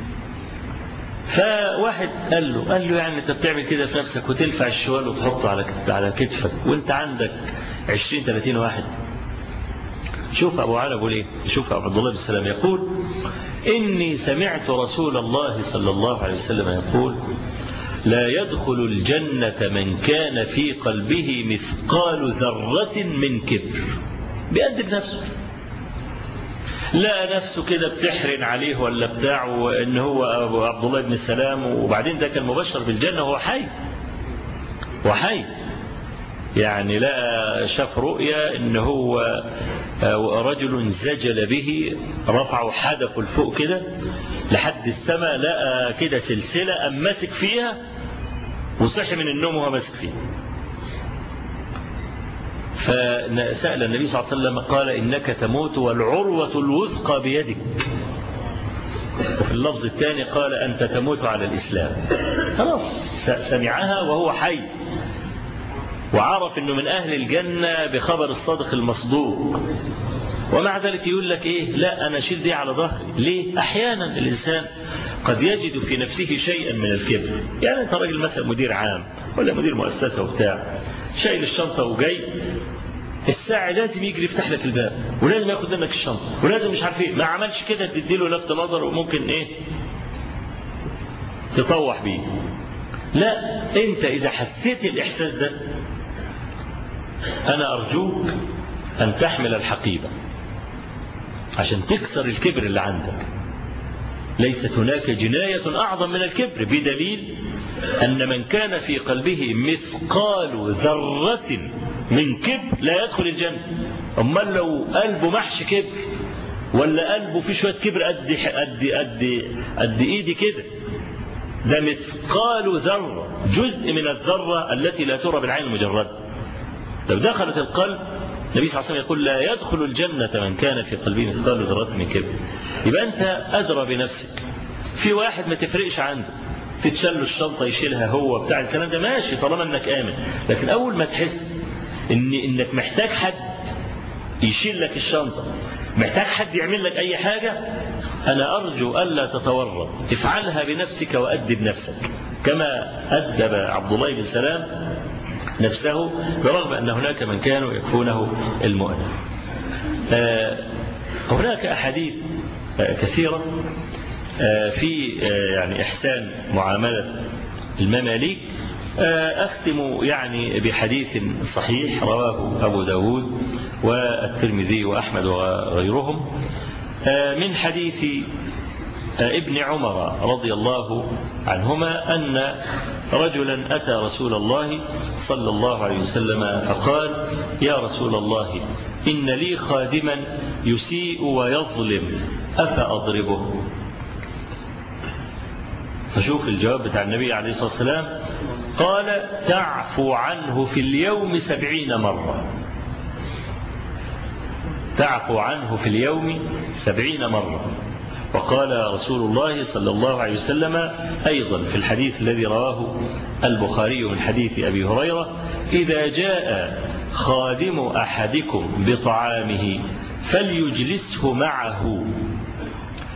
فواحد قال له يعني انت بتعمل كده في نفسك وتلفع الشوال وتحطه على كتفك وانت عندك 20-30 واحد؟ شوف أبو عوانة بيقول ايه، شوف عبد الله بن سلام يقول إني سمعت رسول الله صلى الله عليه وسلم يقول لا يدخل الجنة من كان في قلبه مثقال ذرة من كبر. بيأدب نفسه، لا نفسه كده بتحرن عليه ولا بتاعه ان هو أبو عبد الله بن سلام، وبعدين ده كان مبشر بالجنة وهو حي يعني لا شاف رؤيا ان هو رجل زجل به رفعوا حدفه لفوق كده لحد السماء، لقى كده سلسلة أم ماسك فيها وصحي من النوم وهو ماسك فيها. فسأل النبي صلى الله عليه وسلم قال إنك تموت والعروة الوثقى بيدك، وفي اللفظ الثاني قال أنت تموت على الإسلام. خلاص سمعها وهو حي، وعرف أنه من أهل الجنة بخبر الصادق المصدوق، ومع ذلك يقول لك إيه، لا أنا شيل دي على ظهري. ليه؟ أحيانا الإنسان قد يجد في نفسه شيئا من الكبر. يعني أنت راجل مثلا مدير عام ولا مدير مؤسسة وبتاع، شايل الشنطة وجاي، الساعي لازم يجري يفتح لك الباب ولازم ياخد منك الشنطة ولازم مش عارف ايه، ما عملش كده تديله لفت نظر وممكن ايه تطوح بيه. لا، انت اذا حسيت الاحساس ده انا ارجوك ان تحمل الحقيبة عشان تكسر الكبر اللي عندك. ليست هناك جناية اعظم من الكبر، بدليل ان من كان في قلبه مثقال ذرة من كبر لا يدخل الجنة. امال لو قلبه محش كبر ولا قلبه فيه شوية كبر قد ايدي كده، ده مثقال ذرة، جزء من الذرة التي لا ترى بالعين المجردة، لو دخلت القلب النبي صلى الله عليه وسلم يقول لا يدخل الجنة من كان في قلبه مثقال ذرة من كبر. يبقى أنت أدرى بنفسك. في واحد ما تفرقش عنده، تتشل الشنطة يشيلها هو بتاع الكلام ده ماشي طالما أنك آمن، لكن أول ما تحس إنك محتاج حد يشيل لك الشنطة، محتاج حد يعمل لك أي حاجة، أنا أرجو ألا تتورط، افعلها بنفسك وأدب نفسك كما أدب عبد الله بن سلام نفسه، برغم أن هناك من كانوا يكفونه المؤنة. هناك أحاديث كثيرة في يعني إحسان معاملة المماليك. أختم يعني بحديث صحيح رواه أبو داود والترمذي وأحمد وغيرهم من حديث ابن عمر رضي الله عنهما أن رجلا أتى رسول الله صلى الله عليه وسلم فقال يا رسول الله إن لي خادما يسيء ويظلم أفأضربه؟ فشوف الجواب بتاع النبي عليه الصلاة والسلام، قال تعفو عنه في اليوم 70 مرة. تعفو عنه في اليوم 70 مرة. وقال رسول الله صلى الله عليه وسلم أيضا في الحديث الذي رواه البخاري من حديث أبي هريرة إذا جاء خادم أحدكم بطعامه فليجلسه معه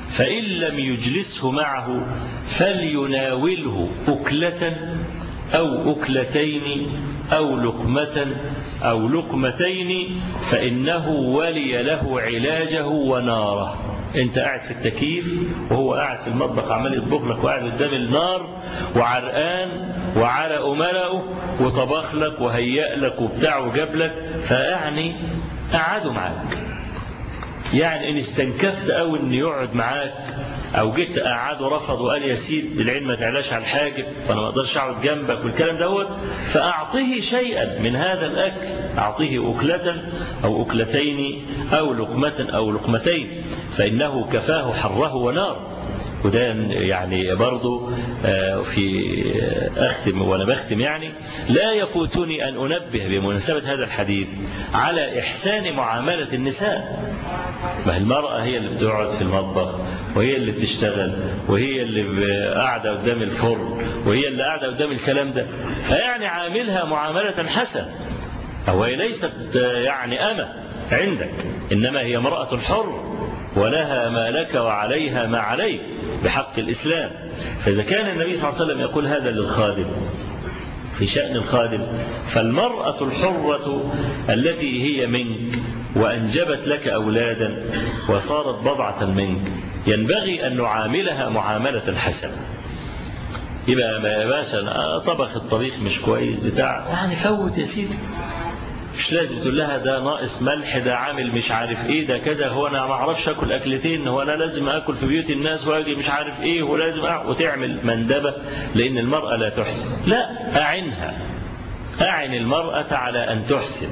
فإن لم يجلسه معه فليناوله أكلة أو أكلتين أو لقمة أو لقمتين فإنه ولي له علاجه وناره. أنت قاعد في التكييف وهو قاعد في المطبخ عمال يطبخ لك وقاعد قدام النار وعرقان وعرق ملأه وطبخ لك وهيأ لك وبتاع وجاب لك، فيعني قعدوا معاك. يعني إن استنكفت أو إن يقعد معاك أو جيت أقعد ورفض وقال يا سيد العين ما تعلاش على الحاجب وأنا ما أقدرش أقعد جنبك والكلام دوت، فأعطيه شيئا من هذا الأكل، أعطيه أكلة أو أكلتين أو لقمة أو لقمتين فإنه كفاه حره ونار. وده يعني برضو في أختم وأنا بختم يعني لا يفوتني أن أنبه بمناسبة هذا الحديث على إحسان معاملة النساء. ما المرأة هي اللي بتقعد في المطبخ وهي اللي بتشتغل وهي اللي قاعدة قدام الفرن وهي اللي قاعدة قدام الكلام ده، فيعني عاملها معاملة حسنة. أو هي ليست يعني أمة عندك، إنما هي امرأة حر ولها ما لك وعليها ما عليك بحق الإسلام. فإذا كان النبي صلى الله عليه وسلم يقول هذا للخادم في شأن الخادم، فالمرأة الحرة التي هي منك وأنجبت لك أولادا وصارت بضعة منك ينبغي أن نعاملها معاملة الحسنة. يبقى ما باشا طبخ الطبيخ مش كويس بتاع يعني فوت يا سيدي، مش لازم تقول لها ده ناقص ملح، ده عامل مش عارف ايه، ده كذا، هو انا ما اعرفش اكل اكلتين، هو انا لازم اكل في بيوت الناس واجي مش عارف ايه ولازم وتعمل مندبه لان المراه لا تحسن. لا، اعنها، اعن المراه على ان تحسن.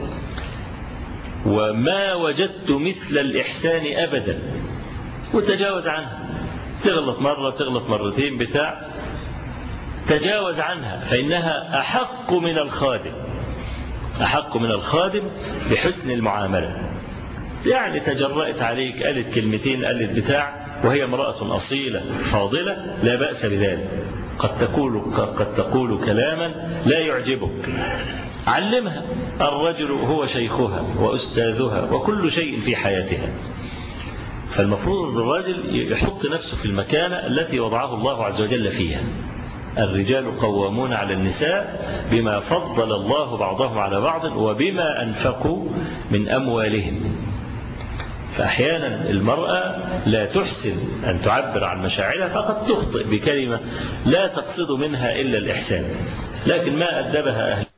وما وجدت مثل الاحسان ابدا، وتجاوز عنها. تغلط مره تغلط مرتين بتاع، تجاوز عنها فانها احق من الخادم، أحق من الخادم بحسن المعاملة. يعني تجرأت عليك قالت كلمتين قالت بتاع وهي امرأة أصيلة فاضلة لا بأس بذلك، قد تقول كلاما لا يعجبك، علمها. الرجل هو شيخها وأستاذها وكل شيء في حياتها. فالمفروض الرجل يحط نفسه في المكانة التي وضعه الله عز وجل فيها. الرجال قوامون على النساء بما فضل الله بعضهم على بعض وبما أنفقوا من أموالهم. فأحيانا المرأة لا تحسن أن تعبر عن مشاعرها، فقد تخطئ بكلمة لا تقصد منها إلا الإحسان، لكن ما أدبها أهل.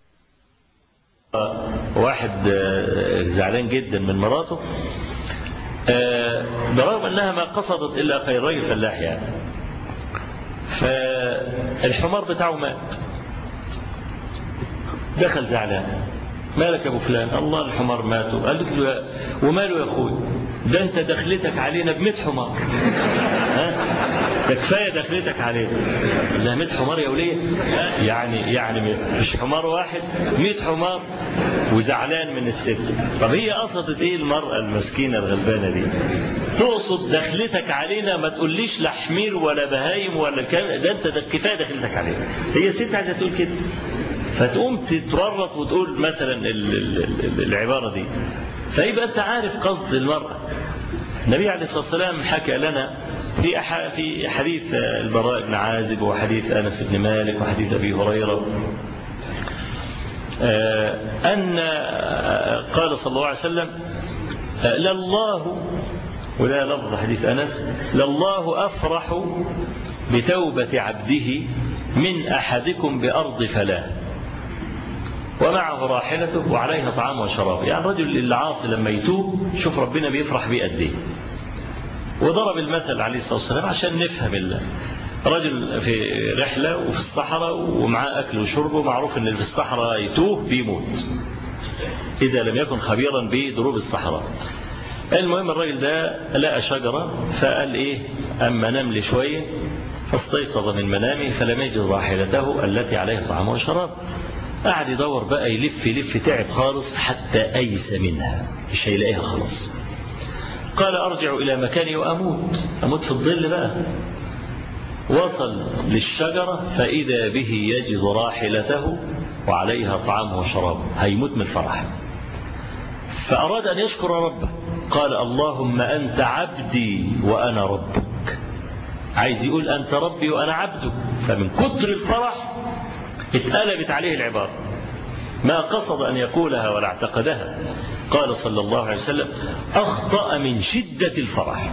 واحد زعلان جدا من مراته برغم أنها ما قصدت إلا خير الفلاح يعني، فالحمار بتاعه مات، دخل زعلان، مالك يا ابو فلان؟ الله الحمار ماتوا. قالت له وماله يا اخوي؟ ده انت دخلتك علينا ب100 حمار، ده كفايه دخلتك علينا. لا 100 حمار يا وليه؟ يعني مش حمار واحد، 100 حمار وزعلان من الست. طب هي قصدت ايه المرأة المسكينة الغلبانة دي؟ تقصد دخلتك علينا، ما تقوليش لا حمير ولا بهايم ولا كلام، ده انت كفايه دخلتك علينا. هي ست عايزه تقول كده، فتقوم تتورط وتقول مثلا العبارة دي، فيبقى انت عارف قصد المرأة. النبي عليه الصلاة والسلام حكى لنا في حديث البراء بن عازب وحديث أنس بن مالك وحديث أبي هريرة أن قال صلى الله عليه وسلم لله، ولا لفظ حديث أنس، لله أفرح بتوبة عبده من أحدكم بأرض فلاه ومعه راحلته وعليها طعام وشراب. يعني الرجل العاصي لما يتوب شوف ربنا بيفرح بيه قد ايه. وضرب المثل عليه الصلاة والسلام عشان نفهم الله. رجل في رحلة وفي الصحراء ومعاه أكل وشرب، ومعروف أن اللي في الصحراء يتوه بيموت إذا لم يكن خبيرا بدروب الصحراء. المهم الراجل ده لقى شجرة فقال إيه أما نام لي شوية، فاستيقظ من منامه فلم يجد راحلته التي عليها طعام وشراب. قعد يدور بقى يلف تعب خالص حتى أيس منها، مش هيلاقيها خلاص. قال أرجع إلى مكاني وأموت في الظل بقى. وصل للشجرة فإذا به يجد راحلته وعليها طعامه وشرابه، هيموت من الفرح. فأراد أن يشكر ربه، قال اللهم أنت عبدي وأنا ربك، عايز يقول أنت ربي وأنا عبده، فمن كتر الفرح اتقلبت عليه العبارة، ما قصد أن يقولها ولا اعتقدها. قال صلى الله عليه وسلم: أخطأ من شدة الفرح.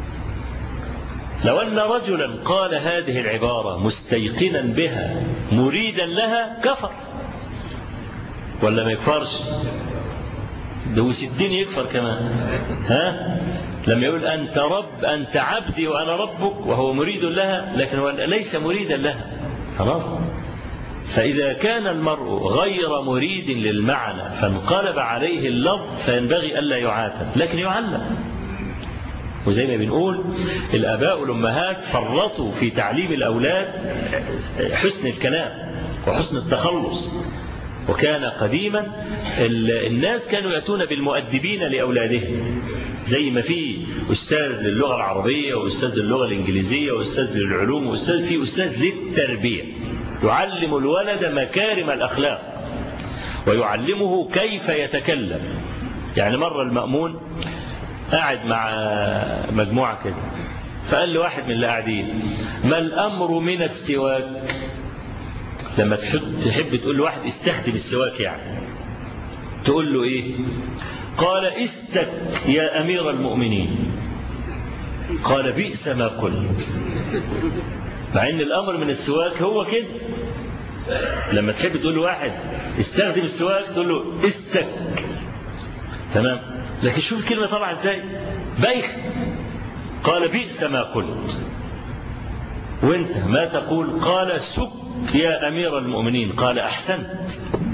لو أن رجلا قال هذه العبارة مستيقنا بها مريدا لها كفر، ولا ما يكفرش؟ ده وستين يكفر كمان. ها؟ لما يقول أنت رب، أنت عبدي وأنا ربك، وهو مريد لها، لكن هو ليس مريدا لها. خلاص. فإذا كان المرء غير مريد للمعنى فانقلب عليه اللفظ فينبغي ألا يعاتب، لكن يعلم. وزي ما بنقول الآباء والأمهات فرطوا في تعليم الأولاد حسن الكلام وحسن التخلص. وكان قديما الناس كانوا يأتون بالمؤدبين لأولادهم، زي ما في أستاذ للغة العربية وأستاذ للغة الإنجليزية وأستاذ للعلوم وأستاذ في أستاذ للتربية، يعلم الولد مكارم الأخلاق ويعلمه كيف يتكلم. يعني مرة المأمون قاعد مع مجموعة كده، فقال له واحد من اللي قاعدين: ما الأمر من السواك؟ لما تحب تقول لواحد استخدم السواك يعني تقول له إيه؟ قال: استك يا أمير المؤمنين. قال: بئس ما قلت. مع ان الامر من السواك هو كده. لما تحب تقول لواحد استخدم السواك تقول له استك، تمام؟ لكن شوف الكلمه طالعه ازاي، بايخ. قال: بئس ما قلت. وانت ما تقول؟ قال: سك يا امير المؤمنين. قال: احسنت.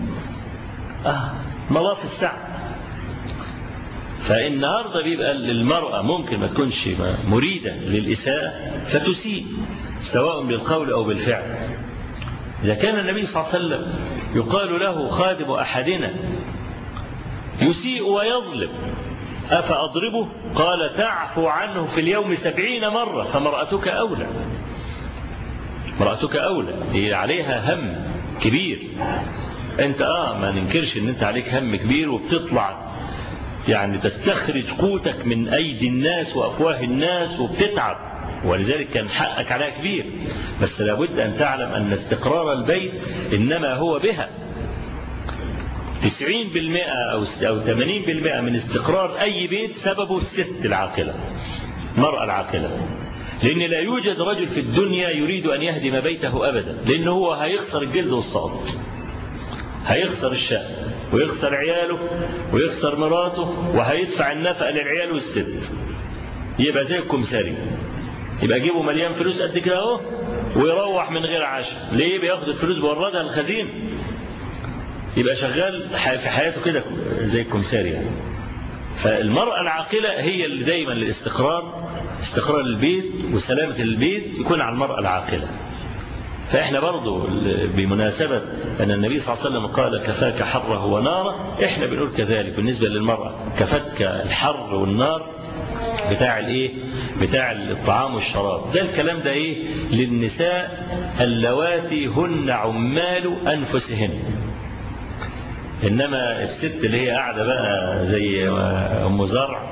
مضاف السعد. فالنهارده بيبقى المرأة ممكن ما تكونش مريدة للإساءة فتسيء، سواء بالقول أو بالفعل. إذا كان النبي صلى الله عليه وسلم يقال له خادم أحدنا يسيء ويظلم أفأضربه؟ قال: تعفو عنه في اليوم 70 مرة، فمرأتك أولى. مرأتك أولى، هي عليها هم كبير. أنت ما ننكرش أن أنت عليك هم كبير وبتطلع يعني تستخرج قوتك من أيدي الناس وأفواه الناس وبتتعب، ولذلك كان حقك عليها كبير. بس لابد أن تعلم أن استقرار البيت إنما هو بها. 90% أو 80% من استقرار أي بيت سببه الست العاقلة، المرأة العاقلة. لأن لا يوجد رجل في الدنيا يريد أن يهدم بيته أبدا، لأنه هو هيخسر الجلد والصاد، هيخسر الشأن ويخسر عياله ويخسر مراته وهيدفع النفقة للعيال والست. يبقى زي الكمساري، يبقى جيبه مليان فلوس قد كده اهو ويروح من غير عشاء. ليه؟ بياخد الفلوس بيوردها الخزين، يبقى شغال في حياته كده زي الكمساري يعني. فالمرأة العاقلة هي اللي دايما للاستقرار، استقرار البيت وسلامة البيت يكون على المرأة العاقلة. فإحنا برضو بمناسبة أن النبي صلى الله عليه وسلم قال: كفاك حره وناره، إحنا بنقول كذلك بالنسبة للمرأة، كفاك الحر والنار بتاع الإيه؟ بتاع الطعام والشراب. ده الكلام ده إيه؟ للنساء اللواتي هن عمال أنفسهن. إنما الست اللي هي قاعدة بقى زي أم زرع،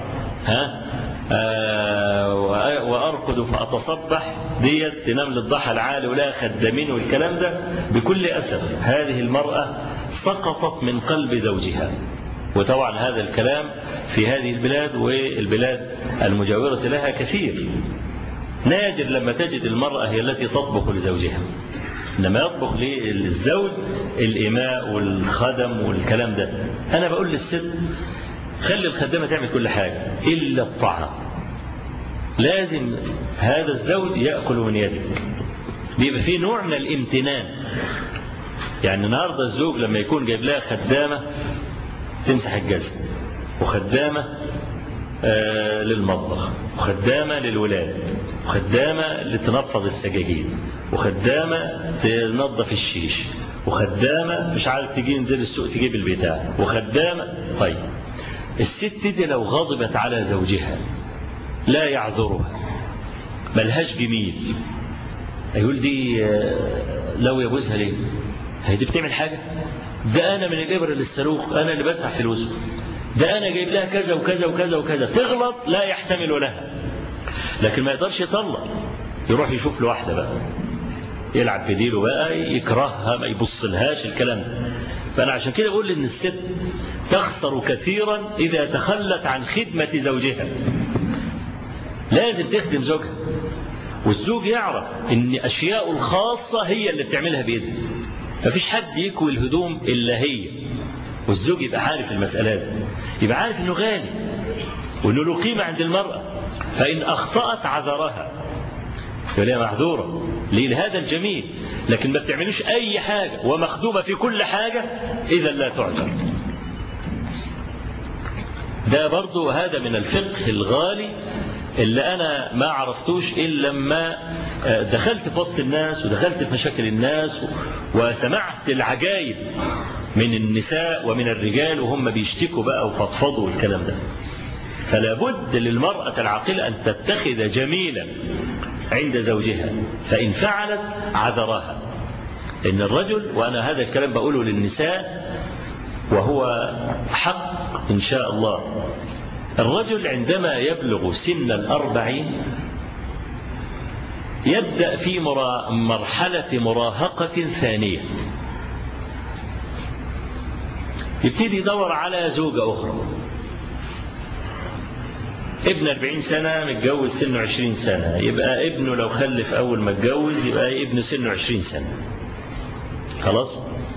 وأرقد فأتصبح، ديت تنام للضحى العالي ولا خدامين والكلام ده، بكل أسف هذه المرأة سقطت من قلب زوجها. وطبعا هذا الكلام في هذه البلاد والبلاد المجاورة لها كثير. نادر لما تجد المرأة هي التي تطبخ لزوجها، إنما يطبخ للزوج الإماء والخدم والكلام ده. أنا بقول للست: خلي الخدامة تعمل كل حاجة إلا الطعام. لازم هذا الزوج يأكل من يدك، بيبقى فيه نوع من الامتنان. يعني النهاردة الزوج لما يكون جايب لها خدامة تمسح الجزم، وخدامة للمطبخ، وخدامة للولاد، وخدامة لتنفض السجاجين، وخدامة تنظف الشيش، وخدامة مش عارف تجي ننزل السوق تجيب البتاع، وخدامة. طيب الست دي لو غضبت على زوجها لا يعذرها، ملهاش جميل، يقول دي لو يجوزها ليه؟ هي دي بتعمل حاجة؟ ده أنا من الإبرة للصاروخ أنا اللي بدفع فلوسه، ده أنا جايب لها كذا وكذا وكذا وكذا. تغلط لا يحتمل لها، لكن ما يقدرش يطلق. يروح يشوف له واحدة بقى يلعب بديله بقى، يكرهها، ما يبص لهاش، الكلام ده. فأنا عشان كده أقول إن الست تخسر كثيرا إذا تخلت عن خدمة زوجها. لازم تخدم زوجها، والزوج يعرف إن أشياء الخاصة هي اللي بتعملها بيده. مفيش حد يكوي الهدوم إلا هي، والزوج يبقى عارف المسألة دي، يبقى عارف إنه غالي وإنه له قيمة عند المرأة، فإن أخطأت عذرها يقول لها معذورة لهذا الجميل، لكن ما بتعملوش أي حاجة ومخدومة في كل حاجة، إذا لا تعذر. ده برضو هذا من الفقه الغالي اللي أنا ما عرفتوش إلا لما دخلت في وسط الناس ودخلت في مشاكل الناس وسمعت العجائب من النساء ومن الرجال وهم بيشتكوا بقى وفضفضوا والكلام ده. فلا بد للمرأة العاقلة أن تتخذ جميلا عند زوجها، فإن فعلت عذرها. إن الرجل، وأنا هذا الكلام بقوله للنساء وهو حق إن شاء الله، الرجل عندما يبلغ سن 40 يبدأ في مرحلة مراهقة ثانية، يبتدي يدور على زوجة أخرى. ابن 40 سنة متجوز سنه 20 سنة، يبقى ابنه لو خلف أول ما اتجوز يبقى ابنه سنه 20 سنة. خلاص؟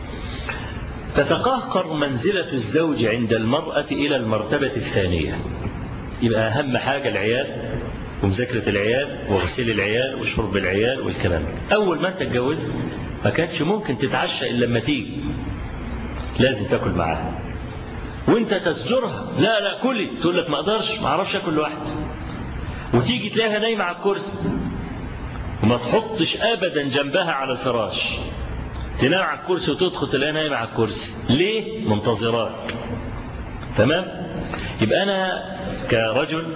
تتقهقر منزلة الزوج عند المرأة إلى المرتبة الثانية. يبقى أهم حاجة العيال ومذاكرة العيال وغسيل العيال وشرب العيال والكلام ده. أول ما أنت تتجوز ما كانتش ممكن تتعشى إلا لما تيجي، لازم تاكل معاها، وانت تزجرها لا لا كلي، تقول لك ما اقدرش، ما اعرفش اكل لوحدي، وتيجي تلاقيها نايمه على الكرسي وما تحطش ابدا جنبها على الفراش، تنام على الكرسي وتدخل تلاقيها نايمه على الكرسي. ليه؟ منتظراك. تمام؟ يبقى انا كرجل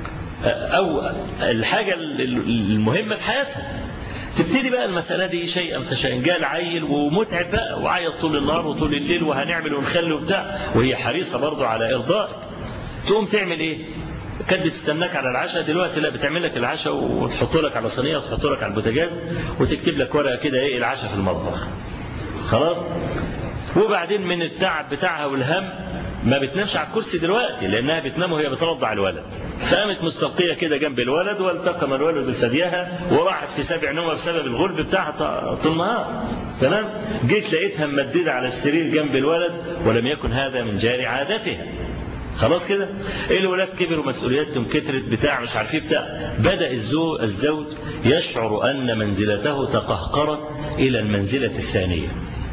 او الحاجه المهمه في حياتها تبتدي بقى المسألة دي شيئا فشيئا. جاء العيل ومتعب بقى وعيط طول النهار وطول الليل وهنعمل ونخلي وبتاع، وهي حريصة برضو على إرضائك. تقوم تعمل إيه؟ كانت تستناك على العشاء، دلوقتي لا، بتعمل لك العشاء وتحط لك على صينية وتحط لك على البوتاجاز وتكتب لك ورقة كده إيه العشاء في المطبخ. خلاص؟ وبعدين من التعب بتاعها والهم ما بتنامش على الكرسي دلوقتي، لأنها بتنام وهي بترضع الولد، فقامت مستلقية كده جنب الولد والتقم الولد بثديها وراحت في سبع نومة بسبب الغلب بتاعها طول النهار. تمام؟ جيت لقيتها ممددة على السرير جنب الولد ولم يكن هذا من جاري عادتها. خلاص كده؟ الولاد كبروا، مسؤولياتهم كترت، بتاع مش عارف ايه بتاع، بدأ الزوج يشعر أن منزلته تقهقرت إلى المنزلة الثانية.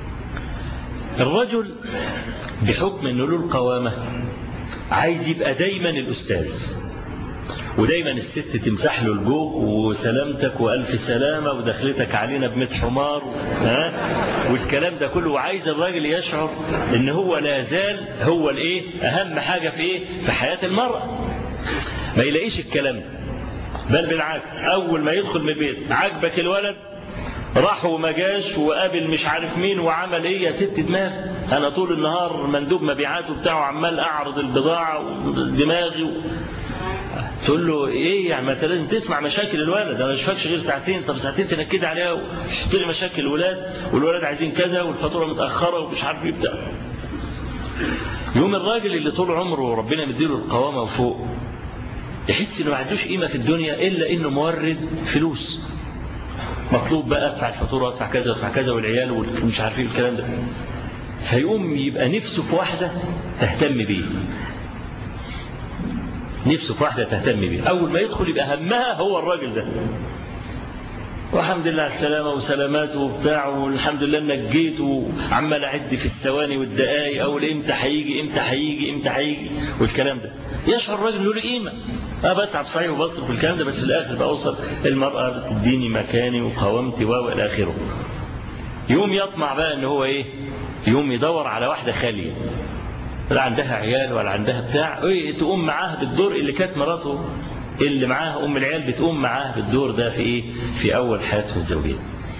الرجل بحكم أنه له القوامة عايز يبقى دايما الأستاذ، ودايما الست تمسح له الجوف وسلامتك وألف سلامة ودخلتك علينا ب100 حمار والكلام ده كله، وعايز الراجل يشعر ان هو لا زال هو الايه اهم حاجة في ايه في حياة المرأة. ما يلاقيش الكلام ده، بل بالعكس، اول ما يدخل من البيت عجبك الولد راح وما جاش وقابل مش عارف مين وعمل ايه، يا ست دماغ انا طول النهار مندوب مبيعات وبتاعه عمال اعرض البضاعة ودماغي تقول له ايه يعني، ما انت لازم تسمع مشاكل الولد، انا مش فاكش غير ساعتين، طب ساعتين تنكد عليها وتحط لي مشاكل الولاد والولاد عايزين كذا والفاتوره متاخره ومش عارف ايه بتاع. يوم الراجل اللي طول عمره ربنا مديله القوامه وفوق يحس انه ما عندوش قيمه في الدنيا الا انه مورد فلوس، مطلوب بقى ادفع الفاتوره وادفع كذا وادفع كذا والعيال ومش عارف ايه الكلام ده، فيقوم يبقى نفسه في واحده تهتم بيه، نفسه في واحدة تهتم بيه. أول ما يدخل يبقى همها هو الراجل ده، والحمد لله على السلامة وسلاماته وبتاع، والحمد لله انك جيت، وعمال أعد في الثواني والدقايق أول إمتى هيجي إمتى هيجي إمتى هيجي والكلام ده. يشعر الراجل له قيمة، أنا بتعب صحيح وبصرف الكلام ده، بس في الآخر بأوصل المرأة بتديني مكاني وقوامتي وإلى آخره. يوم يطمع بقى إن هو إيه، يوم يدور على واحدة خالية لا عندها عيال ولا عندها بتاع، ايه تقوم معاه بالدور اللي كانت مراته اللي معاه ام العيال بتقوم معاه بالدور ده في ايه، في اول حياته الزوجيه.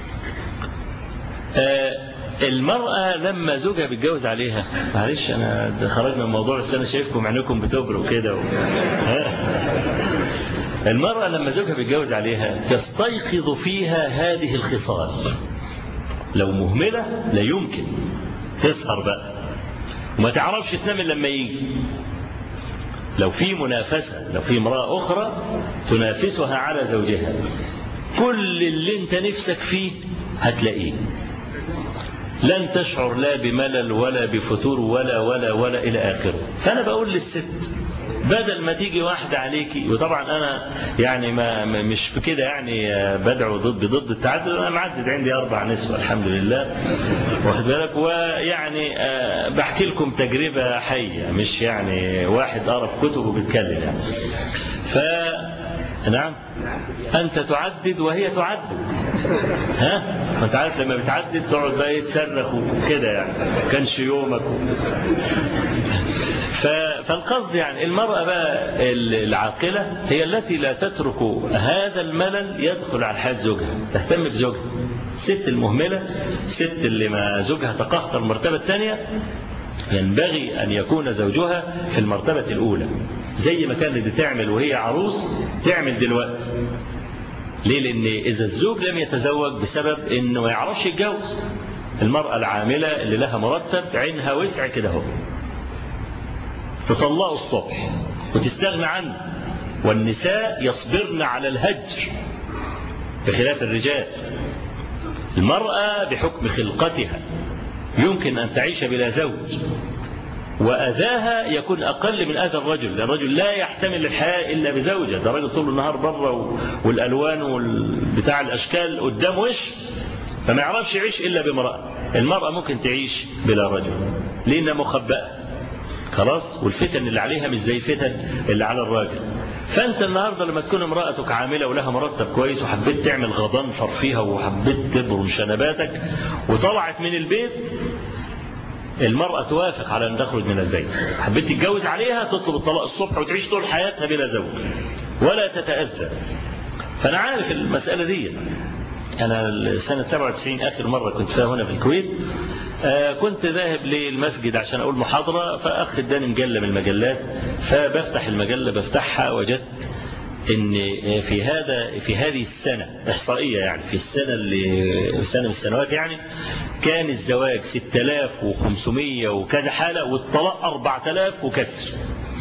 المرأة لما زوجها بيتجوز عليها، معلش انا خرجنا من الموضوع بس انا شايفكم عينكم بتبرق كده المرأة لما زوجها بيتجوز عليها تستيقظ فيها هذه الخصال. لو مهملة لا يمكن تسهر بقى وما تعرفش تنام لما يجي. لو في منافسة، لو في امرأة أخرى تنافسها على زوجها، كل اللي انت نفسك فيه هتلاقيه، لن تشعر لا بملل ولا بفتور ولا إلى آخره. فأنا بقول للست بدل ما تيجي واحدة عليكي، وطبعا أنا يعني ما مش في كده يعني بدعو ضد التعدد، أنا معدد عندي 4 نسوة الحمد لله، واخد بالك، ويعني بحكي لكم تجربة حية، مش يعني واحد قرأ في كتب وبيتكلم يعني. نعم، أنت تعدد وهي تعدد، ها؟ أنت عارف لما بتعدد تقعد بقى يتصرخ وكده يعني، كانش يومك فالقصد يعني المرأة بقى العاقلة هي التي لا تترك هذا الملل يدخل على حياة زوجها، تهتم بزوجها. الست المهملة، الست اللي ما زوجها تقهقر المرتبة الثانية، ينبغي أن يكون زوجها في المرتبة الأولى، زي ما كانت بتعمل وهي عروس تعمل دلوقتي. ليه؟ لأن إذا الزوج لم يتزوج بسبب إنه ما يعرفش يتجوز، المرأة العاملة اللي لها مرتب عينها وسع كده هو، تطلقه الصبح وتستغنى عنه، والنساء يصبرن على الهجر بخلاف الرجال. المرأة بحكم خلقتها يمكن أن تعيش بلا زوج، وأذاها يكون أقل من أذى الرجل، لأن الرجل لا يحتمل الحياة إلا بزوجة. ده الرجل طول النهار بره والألوان والبتاع الأشكال قدام وش، فما يعرفش يعيش إلا بامرأة. المرأة ممكن تعيش بلا رجل لأنها مخبأة خلاص، والفتن اللي عليها مش زي الفتن اللي على الراجل. فأنت النهاردة لما تكون امرأتك عاملة ولها مرتب كويس وحبيت تعمل غضنفر فيها وحبيت تبرم شنباتك وطلعت من البيت، المرأة توافق على أن تخرج من البيت. حبيت تتجوز عليها تطلب الطلاق الصبح وتعيش طول حياتها بلا زوج ولا تتأذى. فأنا عارف المسألة دي. أنا سنة 97 آخر مرة كنت فيها هنا في الكويت، كنت ذاهب للمسجد عشان أقول محاضرة، فأخ اداني مجلة من المجلات، فبفتح المجلة بفتحها وجدت إن في هذه السنة إحصائية، يعني في سنة من السنوات يعني كان الزواج 6500 وكذا حالة، والطلاق 4000 وكسر.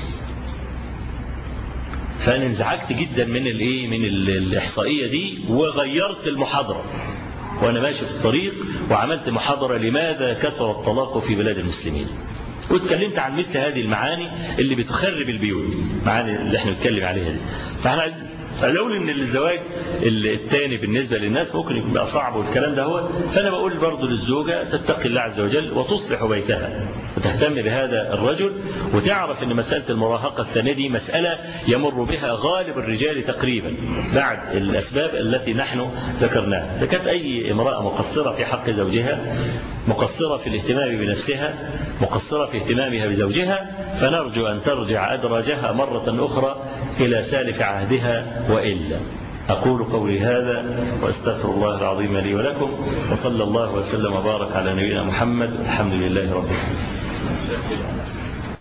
فأنا انزعجت جدا من الإحصائية دي، وغيرت المحاضرة وأنا ماشي في الطريق، وعملت محاضرة لماذا كثر الطلاق في بلاد المسلمين، واتكلمت عن مثل هذه المعاني اللي بتخرب البيوت، معاني اللي احنا بنتكلم عليها دي. فاحنا لولا ان الزواج الثاني بالنسبة للناس ممكن يبقى صعب والكلام ده هو، فانا بقول برضو للزوجة تتقي الله عز وجل وتصلح بيتها وتهتم بهذا الرجل، وتعرف ان مسألة المراهقة الثانية دي مسألة يمر بها غالب الرجال تقريبا بعد الاسباب التي نحن ذكرناها. إذا كانت اي امرأة مقصرة في حق زوجها، مقصرة في الاهتمام بنفسها، مقصرة في اهتمامها بزوجها، فنرجو أن ترجع أدراجها مرة أخرى إلى سالف عهدها، وإلا. أقول قولي هذا وأستغفر الله العظيم لي ولكم، وصلى الله وسلم وبارك على نبينا محمد. الحمد لله رب العالمين.